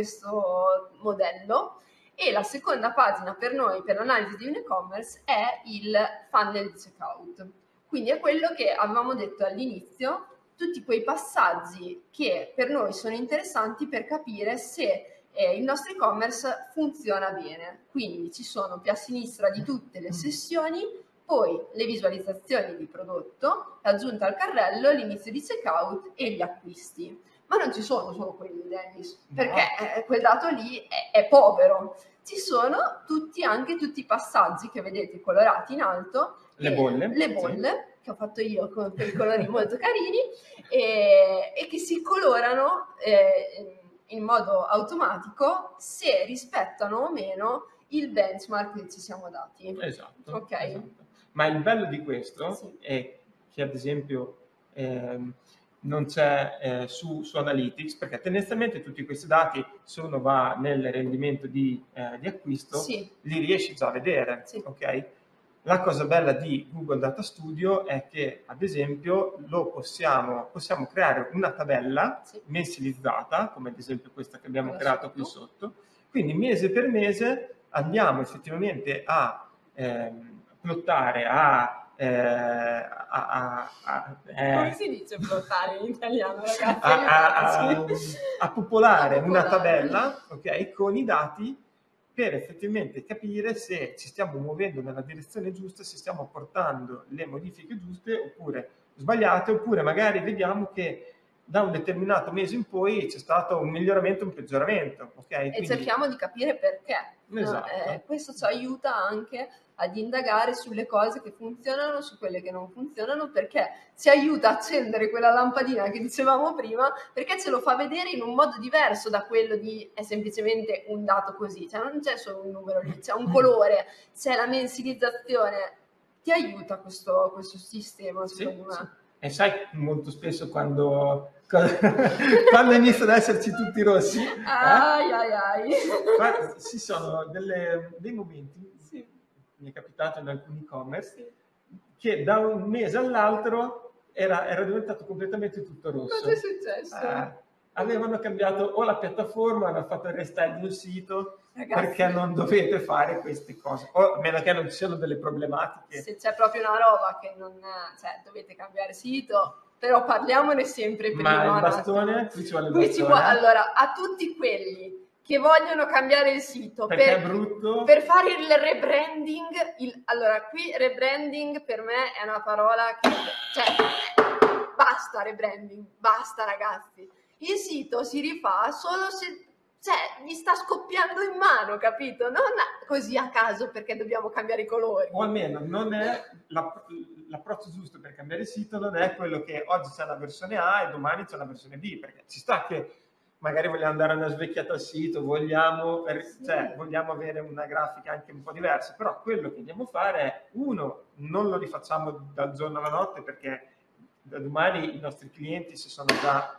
modello e la seconda pagina per noi per l'analisi di un e-commerce è il funnel di checkout, quindi è quello che avevamo detto all'inizio, tutti quei passaggi che per noi sono interessanti per capire se il nostro e-commerce funziona bene, quindi ci sono più a sinistra di tutte le sessioni, poi le visualizzazioni di prodotto, l'aggiunta al carrello, l'inizio di checkout e gli acquisti. Ma non ci sono solo quelli, Dennis, perché quel dato lì è povero. Ci sono anche tutti i passaggi che vedete colorati in alto, le bolle, sì, che ho fatto io con quei colori molto carini e che si colorano in modo automatico se rispettano o meno il benchmark che ci siamo dati. Esatto. Ok. Esatto. Ma il bello di questo è che ad esempio non c'è su Analytics, perché tendenzialmente tutti questi dati, se uno va nel rendimento di acquisto, li riesci già a vedere. Ok? La cosa bella di Google Data Studio è che, ad esempio, possiamo creare una tabella mensilizzata, come ad esempio questa che abbiamo creato qui sotto, quindi mese per mese andiamo effettivamente a plottare, come si dice plottare in italiano, ragazzi? A popolare una tabella, ok, con i dati per effettivamente capire se ci stiamo muovendo nella direzione giusta, se stiamo apportando le modifiche giuste oppure sbagliate, oppure magari vediamo che da un determinato mese in poi c'è stato un miglioramento, un peggioramento. Okay? E cerchiamo di capire perché. Esatto. No? Questo ci aiuta anche ad indagare sulle cose che funzionano, su quelle che non funzionano, perché ci aiuta a accendere quella lampadina che dicevamo prima, perché ce lo fa vedere in un modo diverso da quello di è semplicemente un dato così, cioè non c'è solo un numero lì, c'è un colore, c'è la mensilizzazione. ti aiuta questo sistema, Sì, secondo me. sì. E sai, molto spesso quando iniziano ad esserci tutti rossi, Ai ai ai. ci sono dei momenti, Sì. mi è capitato in alcuni e-commerce, che da un mese all'altro era diventato completamente tutto rosso. Cosa è successo? Avevano cambiato o la piattaforma, hanno fatto il restyle di un sito. Ragazzi, perché non dovete fare queste cose, o a meno che non ci siano delle problematiche. Se c'è proprio una roba che non, cioè, dovete cambiare sito, però parliamone sempre prima. Ma il bastone? Qui ci vuole il Qui bastone. ci vuole, allora, a tutti quelli che vogliono cambiare il sito perché è brutto, per fare il rebranding, allora qui rebranding per me è una parola che, cioè, basta rebranding, basta ragazzi, il sito si rifà solo se, cioè, gli sta scoppiando in mano, capito? Non così a caso perché dobbiamo cambiare i colori. O almeno non è l'approccio giusto per cambiare il sito, non è quello che oggi c'è la versione A e domani c'è la versione B, perché ci sta che magari vogliamo dare una svecchiata al sito, vogliamo avere una grafica anche un po' diversa, però quello che andiamo a fare è, uno, non lo rifacciamo dal giorno alla notte, perché da domani i nostri clienti si sono già...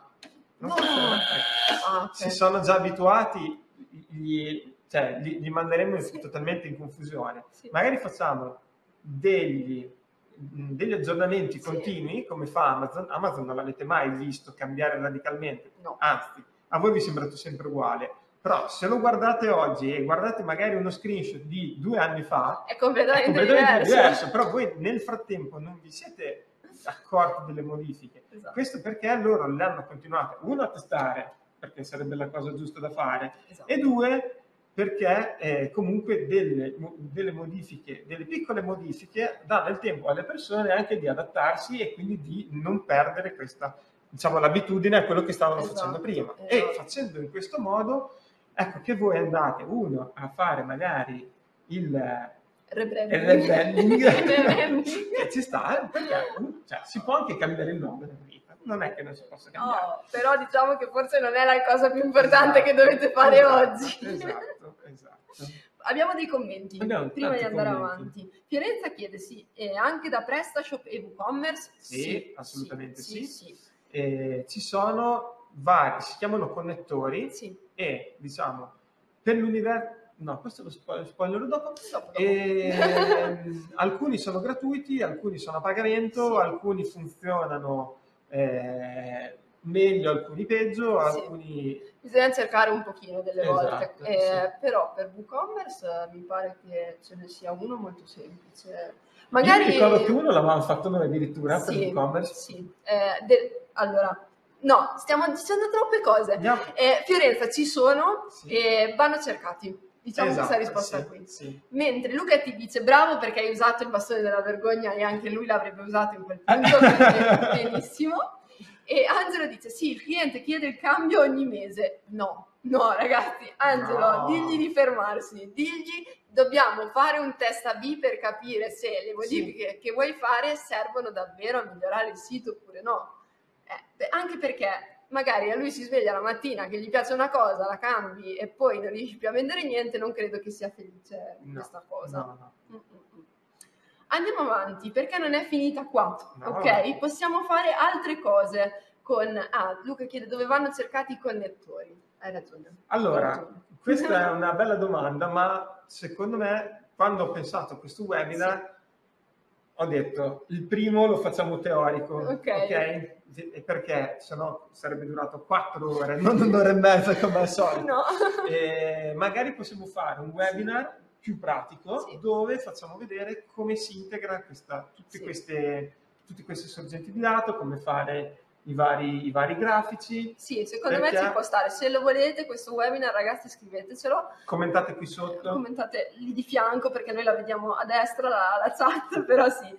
si sono già abituati, li manderemo totalmente in confusione. Sì. Magari facciamo degli aggiornamenti continui, come fa Amazon. Amazon non l'avete mai visto cambiare radicalmente, no. Anzi, a voi vi è sembrato sempre uguale. Però se lo guardate oggi e guardate magari uno screenshot di 2 anni fa, è completamente diverso. Però voi nel frattempo non vi siete accorti delle modifiche. Esatto. Questo perché loro le hanno continuate, uno, a testare, perché sarebbe la cosa giusta da fare, esatto. E due, perché comunque delle modifiche, delle piccole modifiche danno il tempo alle persone anche di adattarsi e quindi di non perdere questa, diciamo, l'abitudine a quello che stavano facendo prima. E facendo in questo modo, ecco che voi andate, uno, a fare magari il rebranding che ci sta, perché si può anche cambiare il nome della vita, non è che non si possa cambiare. No, però diciamo che forse non è la cosa più importante che dovete fare oggi. Esatto. Abbiamo dei commenti prima di andare avanti. Fiorenza chiede anche da PrestaShop e WooCommerce? Sì, assolutamente sì. Ci sono vari, si chiamano connettori, e diciamo per l'universo. No, questo lo spoilerò dopo. Alcuni sono gratuiti, alcuni sono a pagamento, alcuni funzionano meglio, alcuni peggio, alcuni... Bisogna cercare un pochino delle volte, però per WooCommerce mi pare che ce ne sia uno molto semplice. Magari... Io ricordo che uno l'avevamo fatto noi addirittura per WooCommerce. Sì, allora... No, stiamo dicendo troppe cose. Fiorenza ci sono e vanno cercati. Diciamo questa risposta qui. Mentre Luca ti dice bravo perché hai usato il bastone della vergogna e anche lui l'avrebbe usato in quel punto, benissimo. E Angelo dice sì, il cliente chiede il cambio ogni mese. No, ragazzi, Angelo, digli di fermarsi, digli dobbiamo fare un test A/B per capire se le modifiche che vuoi fare servono davvero a migliorare il sito oppure no. Anche perché magari a lui si sveglia la mattina che gli piace una cosa, la cambi e poi non riesci più a vendere niente, non credo che sia felice questa cosa. No. Andiamo avanti, perché non è finita qua, ok? Possiamo fare altre cose con... Luca chiede dove vanno cercati i connettori. Hai ragione. Allora, questa è una bella domanda, ma secondo me, quando ho pensato a questo webinar, ho detto, il primo lo facciamo teorico, ok? Perché sennò sarebbe durato 4 ore, non un'ora e mezza come al solito. No. Magari possiamo fare un webinar più pratico dove facciamo vedere come si integra tutte queste sorgenti di dato, come fare i vari grafici. Sì, secondo me ci può stare. Se lo volete questo webinar, ragazzi, scrivetecelo. Commentate qui sotto. Commentate lì di fianco perché noi la vediamo a destra la chat, però sì.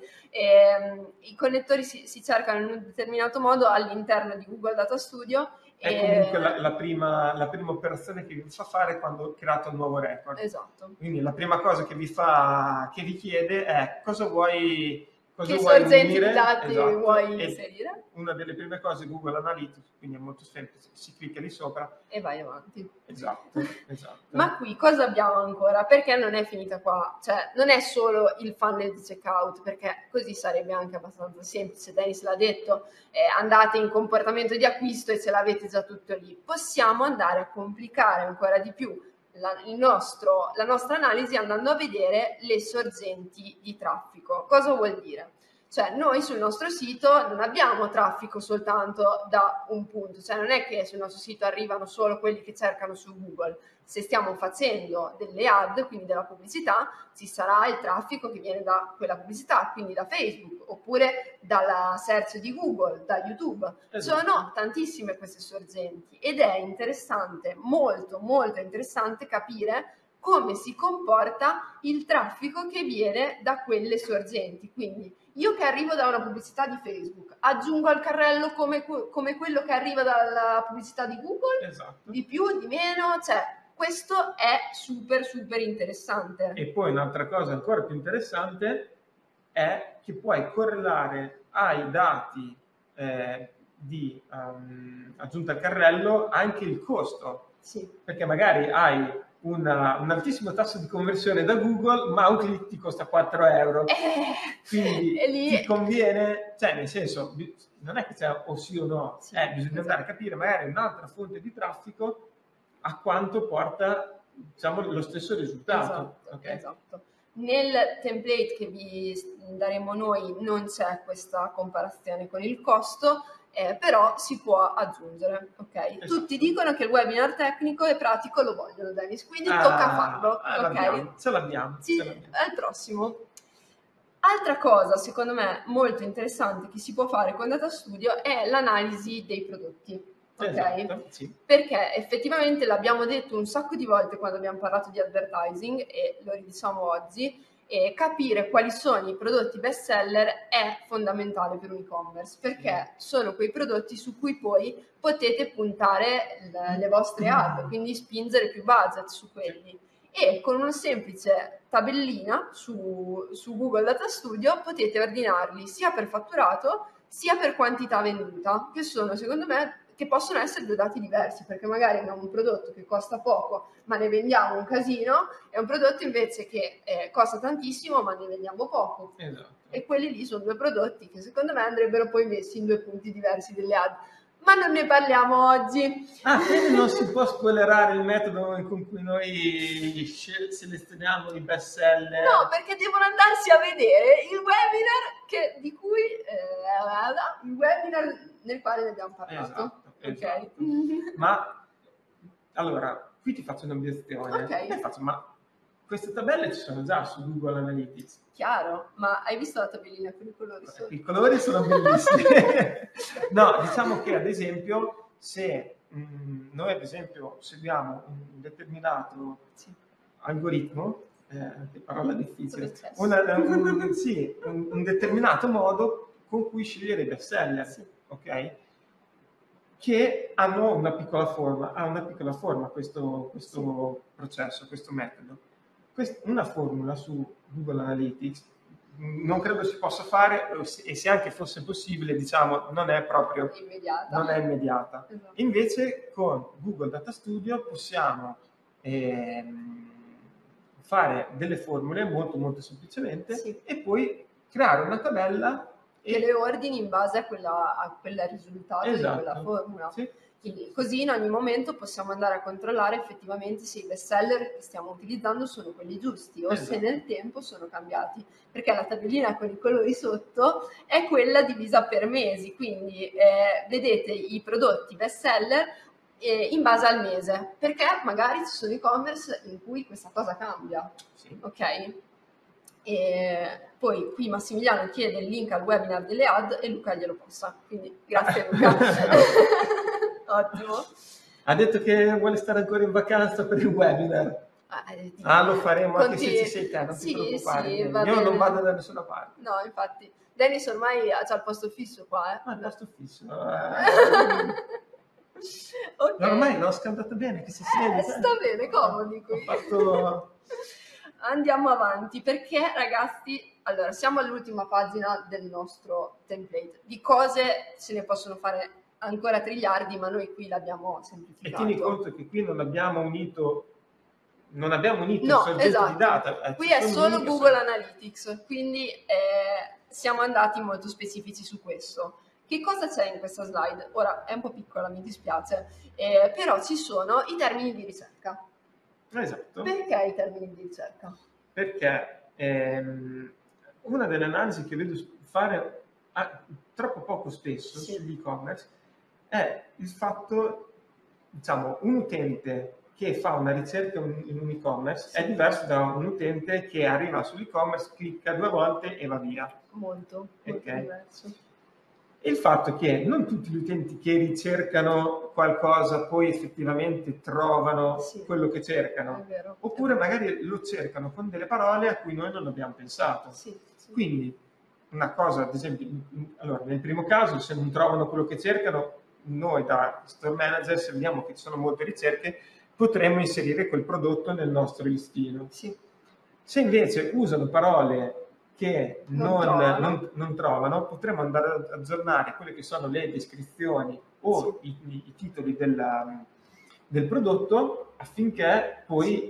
I connettori si cercano in un determinato modo all'interno di Google Data Studio. È comunque la prima operazione che vi fa fare quando create un nuovo record. Esatto. Quindi la prima cosa che vi chiede è cosa vuoi che sorgenti di unire, dati esatto, vuoi e inserire. una delle prime cose è Google Analytics, quindi è molto semplice, si clicca lì sopra e vai avanti. Esatto. Ma qui cosa abbiamo ancora? Perché non è finita qua, cioè non è solo il funnel di checkout, perché così sarebbe anche abbastanza semplice. Dennis l'ha detto, andate in comportamento di acquisto e ce l'avete già tutto lì. Possiamo andare a complicare ancora di più la nostra analisi andando a vedere le sorgenti di traffico. Cosa vuol dire? Cioè noi sul nostro sito non abbiamo traffico soltanto da un punto, cioè non è che sul nostro sito arrivano solo quelli che cercano su Google. Se stiamo facendo delle ad, quindi della pubblicità, ci sarà il traffico che viene da quella pubblicità, quindi da Facebook, oppure dalla search di Google, da YouTube. Esatto. Sono tantissime queste sorgenti ed è interessante, molto molto interessante capire come si comporta il traffico che viene da quelle sorgenti. Quindi io che arrivo da una pubblicità di Facebook, aggiungo al carrello come quello che arriva dalla pubblicità di Google, Esatto. di più, di meno, cioè questo è super super interessante. E poi un'altra cosa ancora più interessante è che puoi correlare ai dati di aggiunta al carrello anche il costo. Sì. Perché magari hai un altissimo tasso di conversione da Google, ma un click ti costa 4 euro. Quindi lì... ti conviene, cioè nel senso, non è che c'è o sì o no, sì, bisogna andare a capire magari un'altra fonte di traffico a quanto porta, diciamo, lo stesso risultato. Esatto, Okay? esatto. Nel template che vi daremo noi non c'è questa comparazione con il costo, però si può aggiungere, ok? Esatto. Tutti dicono che il webinar tecnico e pratico lo vogliono, Dennis, quindi tocca farlo, ok? Ce l'abbiamo. Al prossimo. Altra cosa, secondo me, molto interessante che si può fare con Data Studio è l'analisi dei prodotti. Ok? Esatto, sì. Perché effettivamente l'abbiamo detto un sacco di volte quando abbiamo parlato di advertising e lo ridiciamo oggi, e capire quali sono i prodotti best seller è fondamentale per un e-commerce, perché sono quei prodotti su cui poi potete puntare le vostre ad, quindi spingere più budget su quelli. E con una semplice tabellina su Google Data Studio potete ordinarli sia per fatturato sia per quantità venduta, che sono, secondo me, che possono essere due dati diversi, perché magari abbiamo un prodotto che costa poco ma ne vendiamo un casino, e un prodotto invece che costa tantissimo ma ne vendiamo poco. Esatto. E quelli lì sono due prodotti che secondo me andrebbero poi messi in due punti diversi delle ad. Ma non ne parliamo oggi. Quindi non si può spoilerare il metodo con cui noi selezioniamo i best seller? No, perché devono andarsi a vedere il webinar il webinar nel quale ne abbiamo parlato. Esatto. Ma allora, qui ti faccio un'obiezione. Ok. Ma queste tabelle ci sono già su Google Analytics. Chiaro, ma hai visto la tabellina con i colori sotto? I colori sono bellissimi. No, diciamo che ad esempio se noi ad esempio seguiamo un determinato algoritmo, che parola difficile, un determinato modo con cui scegliere i best seller, ok? Che hanno una piccola forma, questo processo, questo metodo. Una formula su Google Analytics non credo si possa fare, e se anche fosse possibile, diciamo, non è proprio immediata. Esatto. Invece con Google Data Studio possiamo fare delle formule molto molto semplicemente e poi creare una tabella che le ordini in base a quel risultato di quella formula. Sì. Quindi, così in ogni momento possiamo andare a controllare effettivamente se i best seller che stiamo utilizzando sono quelli giusti o se nel tempo sono cambiati, perché la tabellina con i colori sotto è quella divisa per mesi, quindi vedete i prodotti best seller in base al mese, perché magari ci sono e-commerce in cui questa cosa cambia, ok? E poi qui Massimiliano chiede il link al webinar delle ad e Luca glielo posta, quindi grazie Luca. Ottimo. Ha detto che vuole stare ancora in vacanza per il webinar. Lo faremo anche se ci sei te, non ti preoccupare. Io non vado da nessuna parte. No, infatti. Dennis ormai ha già il posto fisso qua. Il posto fisso. Okay. Ormai l'ho scaldato bene, che si siede. Sta bene, comodi qui. Ho fatto... Andiamo avanti, perché ragazzi, allora, siamo all'ultima pagina del nostro template. Di cose se ne possono fare ancora triliardi, ma noi qui l'abbiamo E semplificato. tieni conto che qui non abbiamo unito il No, soggetto esatto. di data. Qui ci è sono solo uniche Google Analytics, quindi siamo andati molto specifici su questo. Che cosa c'è in questa slide? Ora è un po' piccola, mi dispiace, però ci sono i termini di ricerca. Esatto. Perché i termini di ricerca? Perché una delle analisi che vedo fare troppo poco spesso Sì. sull'e-commerce è il fatto, diciamo, un utente che fa una ricerca in un e-commerce Sì. è diverso da un utente che arriva sull'e-commerce, clicca 2 volte e va via. Molto Ok. diverso. E il fatto che non tutti gli utenti che ricercano qualcosa poi effettivamente trovano Sì, quello che cercano, è vero, oppure è vero. magari lo cercano con delle parole a cui noi non abbiamo pensato. Sì, sì. Quindi una cosa, ad esempio, allora, nel primo caso, se non trovano quello che cercano, noi da store manager, se vediamo che ci sono molte ricerche, potremmo inserire quel prodotto nel nostro listino. Sì. Se invece usano parole che non trovano, potremo andare ad aggiornare quelle che sono le descrizioni o Sì. i titoli del prodotto, affinché poi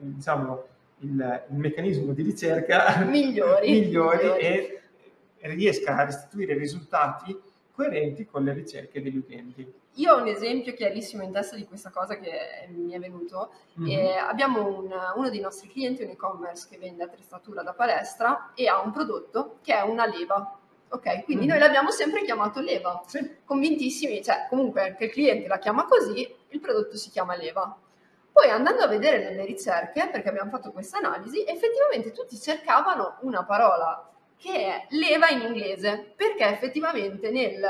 il meccanismo di ricerca migliori e riesca a restituire risultati coerenti con le ricerche degli utenti. Io ho un esempio chiarissimo in testa di questa cosa che mi è venuto. Abbiamo uno dei nostri clienti, un e-commerce che vende attrezzatura da palestra e ha un prodotto che è una leva. Ok, quindi noi l'abbiamo sempre chiamato leva, Sì. convintissimi, cioè comunque anche il cliente la chiama così, il prodotto si chiama leva. Poi andando a vedere nelle ricerche, perché abbiamo fatto questa analisi, effettivamente tutti cercavano una parola che è leva in inglese, perché effettivamente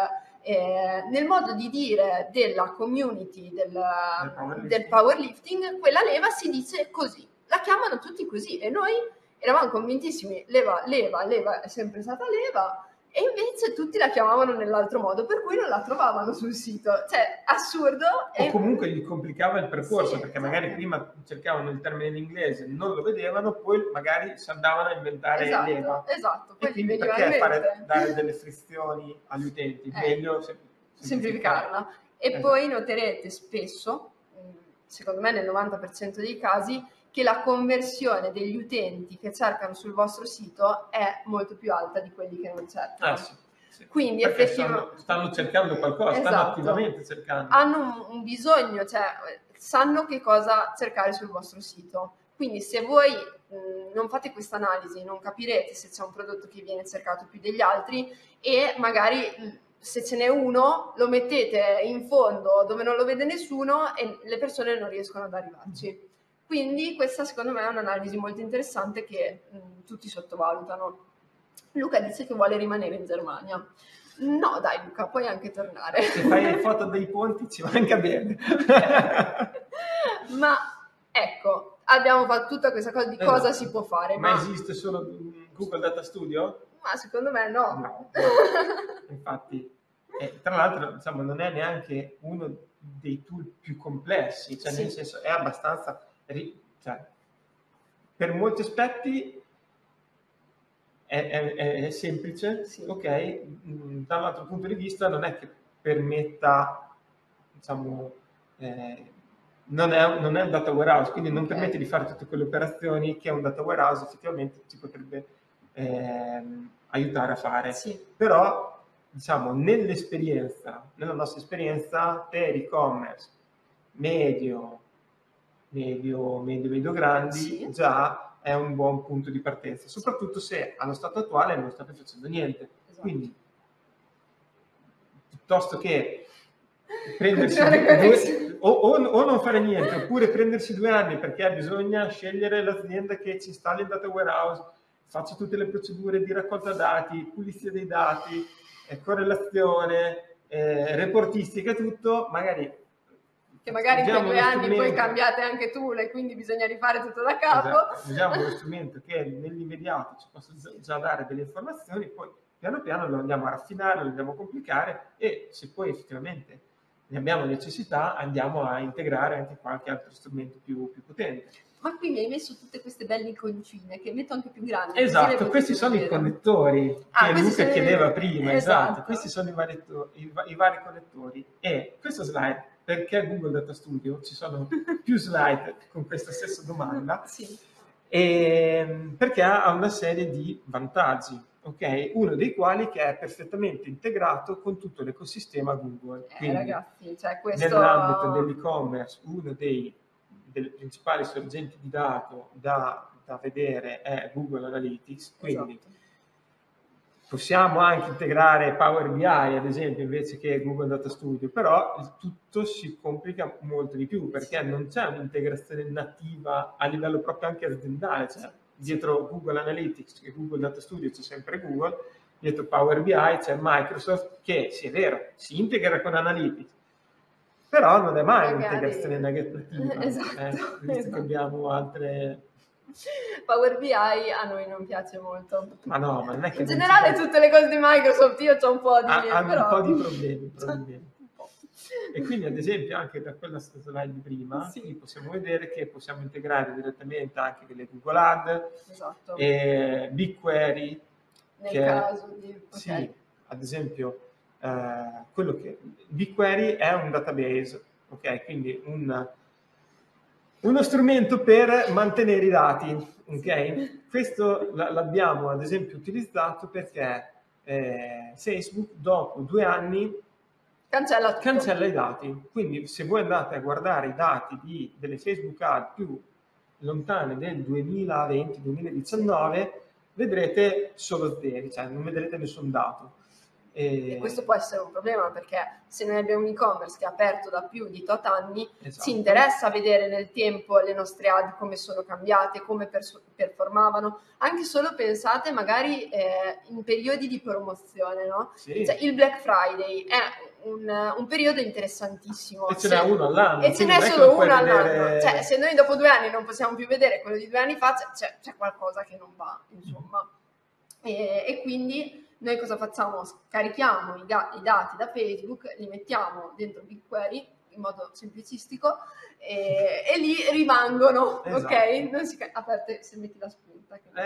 nel modo di dire della community del powerlifting, quella leva si dice così, la chiamano tutti così e noi eravamo convintissimi, leva è sempre stata leva, e invece tutti la chiamavano nell'altro modo, per cui non la trovavano sul sito. Cioè, assurdo. O comunque gli complicava il percorso, Sì, perché magari prima cercavano il termine in inglese, non lo vedevano, poi magari si andavano a inventare leva. Esatto, E quindi perché dare delle frizioni agli utenti? Meglio semplificarla. E poi noterete spesso, secondo me nel 90% dei casi, che la conversione degli utenti che cercano sul vostro sito è molto più alta di quelli che non cercano. Sì. Quindi perché stanno cercando qualcosa, stanno attivamente cercando. Hanno un bisogno, cioè sanno che cosa cercare sul vostro sito. Quindi se voi non fate questa analisi, non capirete se c'è un prodotto che viene cercato più degli altri e magari se ce n'è uno lo mettete in fondo dove non lo vede nessuno e le persone non riescono ad arrivarci. Quindi questa secondo me è un'analisi molto interessante che tutti sottovalutano. Luca dice che vuole rimanere in Germania. No, dai Luca, puoi anche tornare. Se fai le foto dei ponti ci manca bene. Ma ecco, abbiamo fatto tutta questa cosa di cosa si può fare. Ma esiste solo Google Data Studio? Ma secondo me no. No. Infatti, tra l'altro, diciamo, non è neanche uno dei tool più complessi, cioè nel senso è abbastanza, cioè, per molti aspetti è semplice, ok? Da un altro punto di vista non è che permetta, diciamo, non è un data warehouse, quindi non permette di fare tutte quelle operazioni che un data warehouse effettivamente ci potrebbe aiutare a fare. Però, diciamo, nella nostra esperienza per e-commerce medio grandi, già è un buon punto di partenza, soprattutto se allo stato attuale non state facendo niente. Quindi, piuttosto che prendersi o non fare niente, oppure prendersi 2 anni perché bisogna scegliere l'azienda che ci installi il data warehouse, faccia tutte le procedure di raccolta dati, pulizia dei dati, correlazione, reportistica, tutto, magari che magari per 2 anni poi cambiate anche tool e quindi bisogna rifare tutto da capo. Esatto. Usiamo uno strumento che nell'immediato ci possa già dare delle informazioni, poi piano piano lo andiamo a raffinare, lo andiamo a complicare e se poi effettivamente ne abbiamo necessità, andiamo a integrare anche qualche altro strumento più potente. Ma qui mi hai messo tutte queste belle iconcine che metto anche più grandi. Esatto, questi sono i connettori che Luca chiedeva prima, esatto. Questi sono i vari connettori. E questo slide, perché Google Data Studio, ci sono più slide con questa stessa domanda, sì. Perché ha una serie di vantaggi, ok? Uno dei quali che è perfettamente integrato con tutto l'ecosistema Google. Quindi, ragazzi, cioè questo... nell'ambito dell'e-commerce, uno delle principali sorgenti di dato da vedere è Google Analytics, quindi esatto. Possiamo anche integrare Power BI, ad esempio, invece che Google Data Studio, però il tutto si complica molto di più, perché non c'è un'integrazione nativa a livello proprio anche aziendale, cioè dietro Google Analytics e Google Data Studio c'è sempre Google, dietro Power BI c'è Microsoft che, sì è vero, si integra con Analytics, però non è mai un'integrazione nativa, esatto, visto che abbiamo altre... Power BI a noi non piace molto. Ma no, ma non è che in generale tutte le cose di Microsoft io ho un po' di... hanno però... un po' di problemi. E quindi ad esempio anche da quella slide di prima qui possiamo vedere che possiamo integrare direttamente anche delle Google Ads, esatto. E BigQuery, nel caso di... Okay. Sì, ad esempio quello che BigQuery è un database, ok? Quindi uno strumento per mantenere i dati, ok? Questo l'abbiamo ad esempio utilizzato perché Facebook dopo 2 anni cancella i dati. Quindi se voi andate a guardare i dati delle Facebook Ad più lontane del 2020-2019, vedrete solo zeri, cioè non vedrete nessun dato. E questo può essere un problema, perché se noi abbiamo un e-commerce che è aperto da più di tot anni, ci interessa vedere nel tempo le nostre ad come sono cambiate, come performavano, anche solo pensate magari in periodi di promozione, no? Sì. Cioè, il Black Friday è un periodo interessantissimo. E ce n'è uno all'anno. E ce n'è solo uno all'anno. Cioè, se noi dopo 2 anni non possiamo più vedere quello di 2 anni fa, c'è qualcosa che non va, insomma. E quindi noi cosa facciamo? Scarichiamo i dati da Facebook, li mettiamo dentro BigQuery in modo semplicistico e lì rimangono, esatto. Ok? Non si a parte se metti la spunta. Che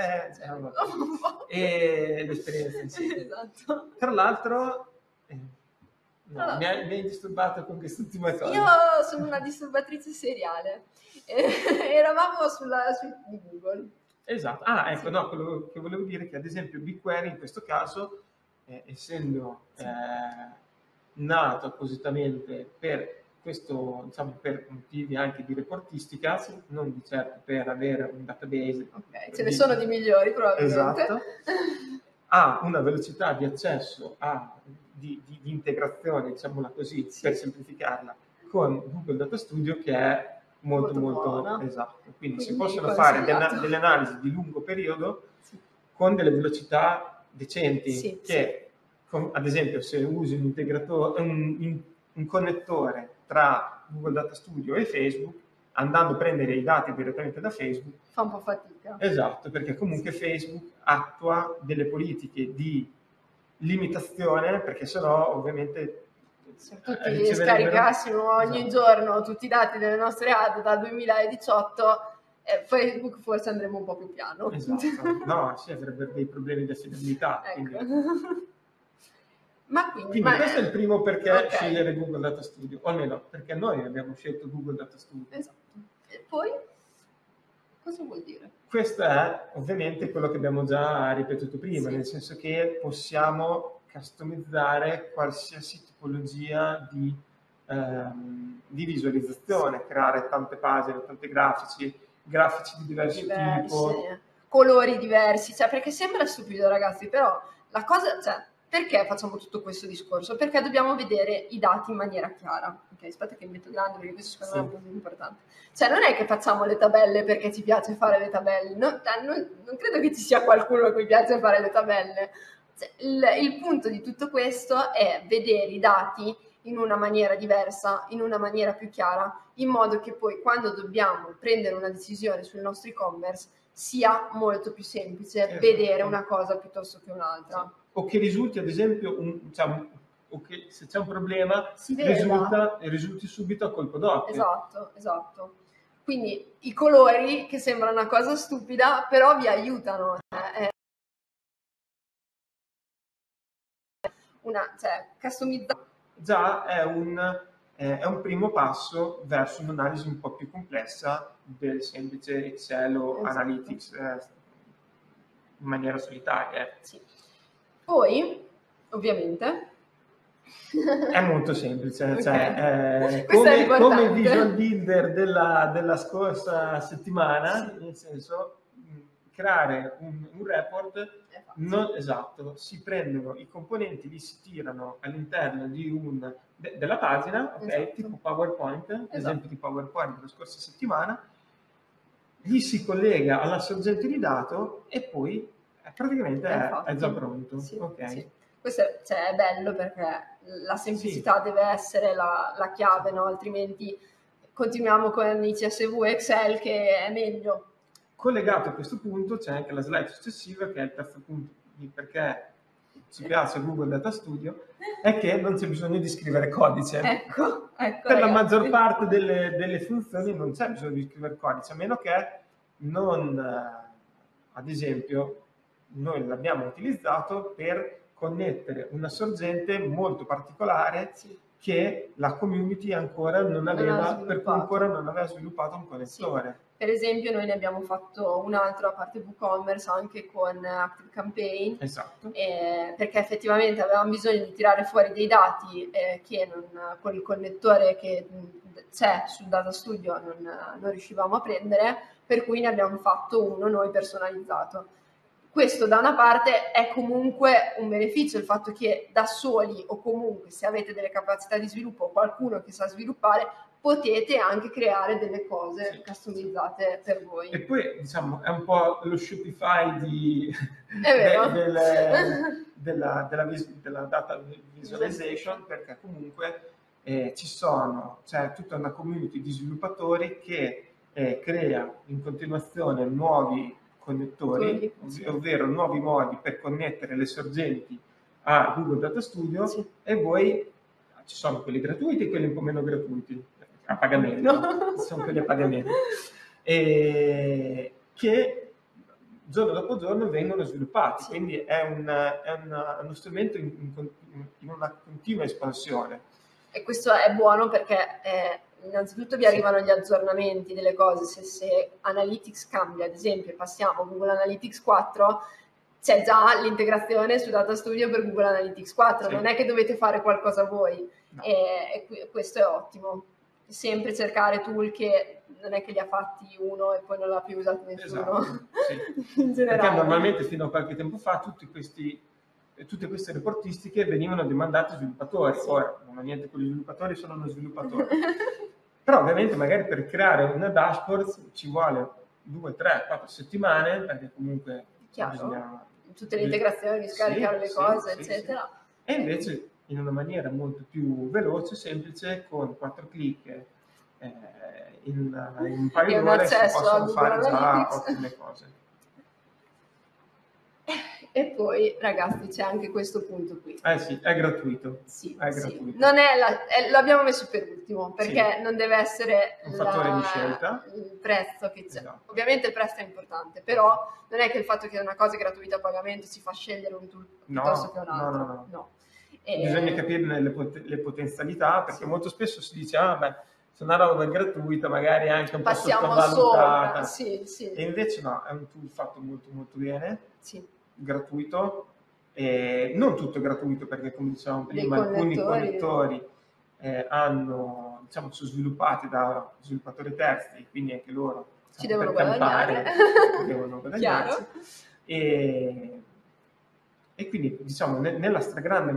e l'esperienza in sé. Esatto. Tra l'altro... mi hai disturbato con quest'ultima cosa. Io sono una disturbatrice seriale. Eravamo sulla suite di Google. Esatto. Ecco, no, quello che volevo dire è che ad esempio BigQuery in questo caso, essendo nato appositamente per questo, diciamo, per motivi anche di reportistica, non di certo per avere un database. Ok, ce ne sono di migliori probabilmente. Esatto. Ha una velocità di accesso di integrazione, diciamola così, per semplificarla, con Google Data Studio che è molto buona. Esatto. Quindi si possono fare delle analisi di lungo periodo con delle velocità decenti che, ad esempio, se usi un integratore, un connettore tra Google Data Studio e Facebook, andando a prendere i dati direttamente da Facebook, fa un po' fatica. Esatto, perché comunque Facebook attua delle politiche di limitazione, perché sennò ovviamente se tutti scaricassimo ogni giorno tutti i dati delle nostre ad dal 2018, Facebook forse andremo un po' più piano. Esatto, no, sì, avrebbe dei problemi di affidabilità. Ecco. Quindi questo è il primo perché scegliere Google Data Studio, o almeno perché noi abbiamo scelto Google Data Studio. Esatto. E poi cosa vuol dire? Questo è ovviamente quello che abbiamo già ripetuto prima, nel senso che possiamo customizzare qualsiasi tipologia di visualizzazione, creare tante pagine, tanti grafici di diverso tipo, colori diversi, cioè, perché sembra stupido ragazzi, però la cosa, cioè, perché facciamo tutto questo discorso? Perché dobbiamo vedere i dati in maniera chiara. Ok, aspetta che metto grande perché questo secondo me è un punto importante. Cioè non è che facciamo le tabelle perché ci piace fare le tabelle, non credo che ci sia qualcuno a cui piace fare le tabelle. Cioè, il punto di tutto questo è vedere i dati in una maniera diversa, in una maniera più chiara, in modo che poi quando dobbiamo prendere una decisione sul nostro e-commerce sia molto più semplice vedere una cosa piuttosto che un'altra. O che risulti ad esempio o che se c'è un problema si veda. risulti subito a colpo d'occhio. Esatto. Quindi i colori, che sembra una cosa stupida, però vi aiutano. Customizzare. Già è un primo passo verso un'analisi un po' più complessa del semplice Excel o Esatto. Analytics in maniera solitaria. Sì. Poi, ovviamente, è molto semplice, okay. Cioè, come il visual builder della scorsa settimana, sì. Nel senso, creare un report, esatto, si prendono i componenti, li si tirano all'interno di della pagina, ok, esatto. Tipo PowerPoint, esatto. Esempio di PowerPoint della scorsa settimana, gli si collega alla sorgente di dato e poi praticamente è già pronto. Sì, okay. Sì. Questo è bello perché la semplicità deve essere la chiave, no? Altrimenti continuiamo con i CSV Excel, che è meglio. Collegato a questo punto c'è anche la slide successiva, che è il terzo punto di perché ci piace Google Data Studio, è che non c'è bisogno di scrivere codice. Ecco, per ragazzi. La maggior parte delle funzioni non c'è bisogno di scrivere codice, a meno che non, ad esempio, noi l'abbiamo utilizzato per connettere una sorgente molto particolare, sì, che la community ancora non aveva, per cui ancora non aveva sviluppato un connettore. Sì. Per esempio noi ne abbiamo fatto un altro a parte WooCommerce anche con ActiveCampaign, esatto. Perché effettivamente avevamo bisogno di tirare fuori dei dati che con il connettore che c'è sul Data Studio non riuscivamo a prendere, per cui ne abbiamo fatto uno noi personalizzato. Questo da una parte è comunque un beneficio, il fatto che da soli o comunque se avete delle capacità di sviluppo o qualcuno che sa sviluppare, potete anche creare delle cose, sì, customizzate per voi. E poi diciamo è un po' lo Shopify della data visualization, perché comunque c'è tutta una community di sviluppatori che crea in continuazione nuovi connettori, sì, ovvero nuovi modi per connettere le sorgenti a Google Data Studio, sì, e voi ci sono quelli gratuiti e quelli un po' meno gratuiti a pagamento, no. Sono quelli a pagamento, che giorno dopo giorno vengono sviluppati, sì, quindi è uno strumento in una continua espansione. E questo è buono perché innanzitutto vi arrivano gli aggiornamenti delle cose, se Analytics cambia, ad esempio passiamo a Google Analytics 4, c'è già l'integrazione su Data Studio per Google Analytics 4, sì, non è che dovete fare qualcosa voi, no. E questo è ottimo. Sempre cercare tool che non è che li ha fatti uno e poi non l'ha più usato nessuno. Esatto, sì. In generale. Perché normalmente fino a qualche tempo fa tutte queste reportistiche venivano demandate ai sviluppatori, sì, ora non ho niente con gli sviluppatori, sono uno sviluppatore. Però ovviamente magari per creare una dashboard ci vuole 2, 3, 4 settimane, perché comunque bisogna tutte le integrazioni, scaricare, sì, le cose, sì, eccetera. Sì. E invece in una maniera molto più veloce, semplice, con 4 clic in un paio di ore si possono fare già ottime cose. E poi, ragazzi, c'è anche questo punto qui. Sì, è gratuito. Sì, è gratuito. Non è l'abbiamo messo per ultimo, perché sì, non deve essere un fattore di scelta. Il prezzo che c'è. Esatto. Ovviamente il prezzo è importante, però non è che il fatto che una cosa è gratuita a pagamento si fa scegliere un tool piuttosto che un altro. No. Bisogna capirne le potenzialità, perché molto spesso si dice, se una roba è gratuita magari anche un po' sottovalutata. Sì. E invece no, è un tool fatto molto molto bene. Sì. Gratuito, non tutto gratuito, perché come dicevamo prima alcuni connettori sono sviluppati da sviluppatori terzi, quindi anche loro ci devono guadagnarsi. E quindi diciamo nella stragrande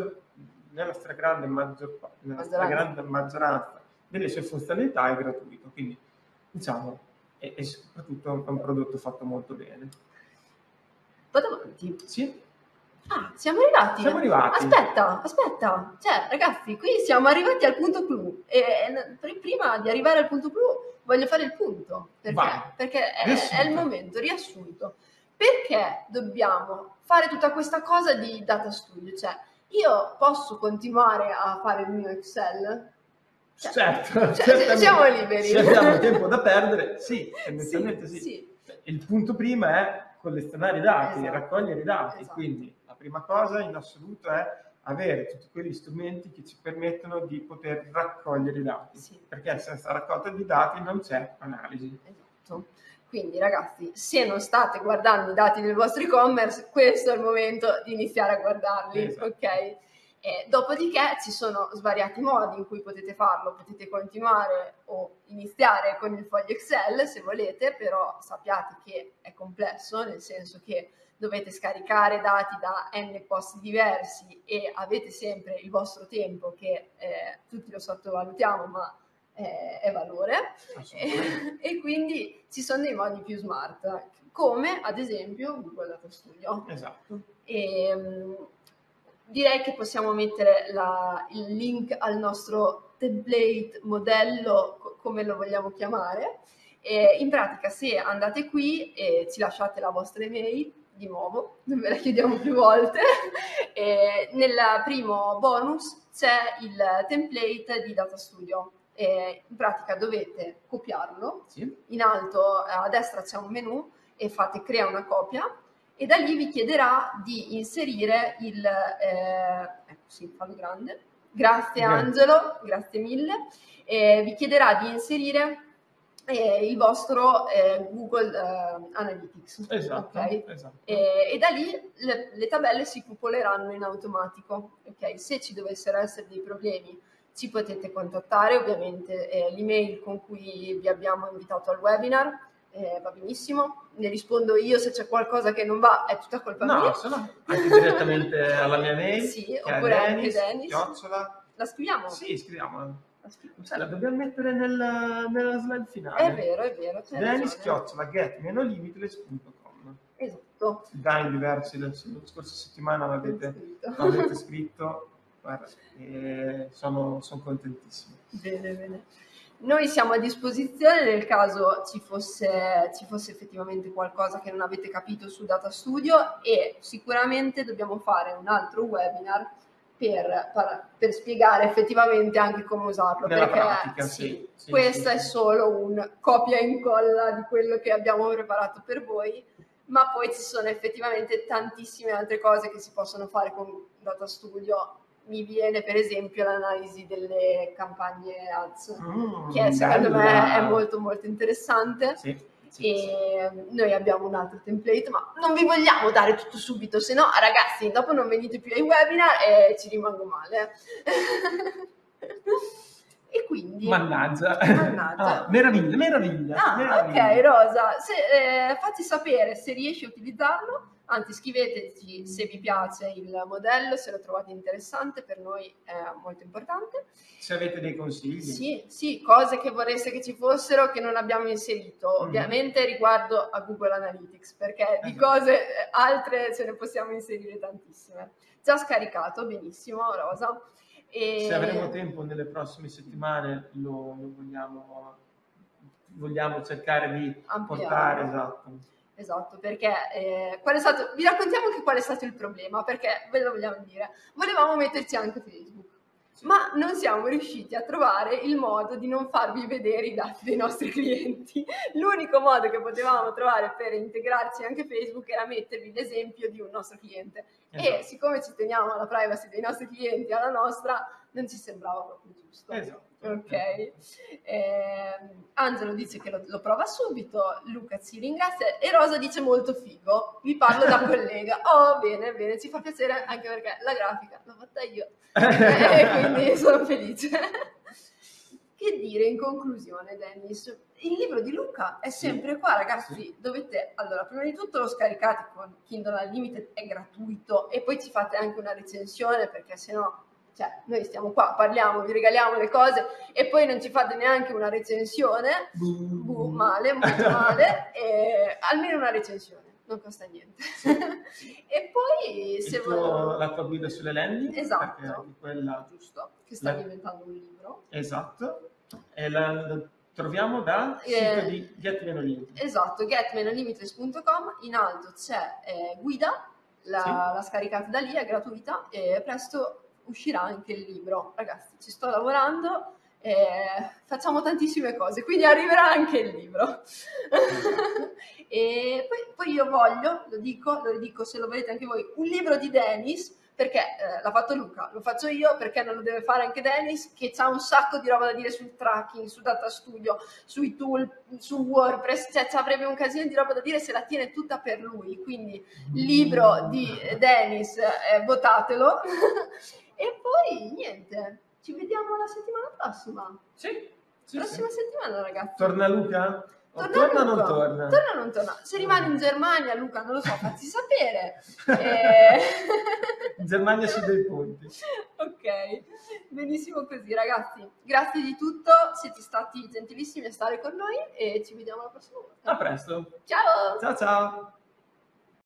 maggioranza delle sue funzionalità è gratuito, quindi diciamo e soprattutto è un prodotto fatto molto bene. Vado avanti. Sì. Siamo arrivati. Aspetta. Cioè, ragazzi, qui siamo arrivati al punto clou. E prima di arrivare al punto clou voglio fare il punto. Perché è il momento, riassunto. Perché dobbiamo fare tutta questa cosa di Data Studio? Cioè, io posso continuare a fare il mio Excel? Certo, siamo liberi. Se abbiamo tempo da perdere, sì, tendenzialmente sì. Il punto prima è collezionare i dati, raccogliere i dati, quindi la prima cosa in assoluto è avere tutti quegli strumenti che ci permettono di poter raccogliere i dati, perché senza raccolta di dati non c'è analisi. Esatto. Quindi ragazzi, se non state guardando i dati del vostro e-commerce, questo è il momento di iniziare a guardarli, ok? Dopodiché ci sono svariati modi in cui potete farlo, potete continuare o iniziare con il foglio Excel se volete, però sappiate che è complesso, nel senso che dovete scaricare dati da n posti diversi e avete sempre il vostro tempo che tutti lo sottovalutiamo, ma è valore, e quindi ci sono dei modi più smart, come ad esempio Google Data Studio. Esatto. Direi che possiamo mettere il link al nostro template, modello, come lo vogliamo chiamare. In pratica, se andate qui e ci lasciate la vostra email, di nuovo, non ve la chiediamo più volte, nel primo bonus c'è il template di Data Studio. In pratica dovete copiarlo, in alto a destra c'è un menu e fate crea una copia, e da lì vi chiederà di inserire il... ecco sì, fallo grande. Grazie Angelo, grazie mille. Vi chiederà di inserire il vostro Google Analytics. Esatto, okay? Esatto. E da lì le tabelle si popoleranno in automatico. Okay? Se ci dovessero essere dei problemi, ci potete contattare, ovviamente l'email con cui vi abbiamo invitato al webinar. Va benissimo, ne rispondo io se c'è qualcosa che non va, è tutta colpa mia. No, se no, anche direttamente alla mia mail, sì, oppure anche Dennis. @. La scriviamo? Sì, scriviamola. La dobbiamo mettere nella slide finale. È vero. Dennis@get-limitless.com. Esatto. Già in diversi, la scorsa settimana l'avete scritto. Guarda, sono contentissimo. Bene. Noi siamo a disposizione nel caso ci fosse effettivamente qualcosa che non avete capito su Data Studio, e sicuramente dobbiamo fare un altro webinar per spiegare effettivamente anche come usarlo, nella perché pratica, questa è solo un copia e incolla di quello che abbiamo preparato per voi, ma poi ci sono effettivamente tantissime altre cose che si possono fare con Data Studio. Mi viene per esempio l'analisi delle campagne ads, che secondo me è molto molto interessante. E noi abbiamo un altro template, ma non vi vogliamo dare tutto subito, se no ragazzi dopo non venite più ai webinar e ci rimango male. E quindi mannaggia. Meraviglia. Ok Rosa, fatti sapere se riesci a utilizzarlo. Anzi, scriveteci se vi piace il modello, se lo trovate interessante, per noi è molto importante. Se avete dei consigli. Sì, cose che vorreste che ci fossero che non abbiamo inserito, ovviamente riguardo a Google Analytics, perché di cose altre ce ne possiamo inserire tantissime. Già scaricato, benissimo Rosa. Se avremo tempo nelle prossime settimane lo vogliamo cercare di portare, Esatto, perché vi raccontiamo anche qual è stato il problema, perché ve lo vogliamo dire. Volevamo metterci anche Facebook, ma non siamo riusciti a trovare il modo di non farvi vedere i dati dei nostri clienti. L'unico modo che potevamo trovare per integrarci anche Facebook era mettervi l'esempio di un nostro cliente. E siccome ci teniamo alla privacy dei nostri clienti e alla nostra, non ci sembrava proprio giusto. Ok. Angelo dice che lo prova subito, Luca ci ringrazia e Rosa dice molto figo, vi parlo da collega. Oh, bene, ci fa piacere anche perché la grafica l'ho fatta io e quindi sono felice. Che dire in conclusione, Dennis? Il libro di Luca è sempre qua, ragazzi. Dovete, allora, prima di tutto lo scaricate con Kindle Unlimited, è gratuito, e poi ci fate anche una recensione, perché sennò, cioè, noi stiamo qua, parliamo, vi regaliamo le cose e poi non ci fate neanche una recensione. Male, molto male. Almeno una recensione, non costa niente. E poi la tua guida sulle landing, esatto, quella giusto, che sta diventando un libro. Esatto. E la troviamo dal sito di Get-Meno Limitless. Esatto, get-limitless.com. In alto c'è guida, la scaricate da lì, è gratuita e presto uscirà anche il libro. Ragazzi, ci sto lavorando. Facciamo tantissime cose, quindi arriverà anche il libro. E poi io voglio, lo dico se lo volete anche voi, un libro di Dennis, perché l'ha fatto Luca, lo faccio io, perché non lo deve fare anche Dennis, che ha un sacco di roba da dire sul tracking, su Data Studio, sui tool, su WordPress, cioè avrebbe un casino di roba da dire, se la tiene tutta per lui. Quindi libro di Dennis, votatelo. E poi niente, ci vediamo la settimana prossima. Sì. Prossima settimana, ragazzi. Torna Luca? Torna o non torna? Torna o non torna? Se rimane in Germania, Luca, non lo so, fatti sapere. In Germania si dei punti. Ok, benissimo così, ragazzi. Grazie di tutto, siete stati gentilissimi a stare con noi e ci vediamo la prossima volta. A presto. Ciao! Ciao ciao!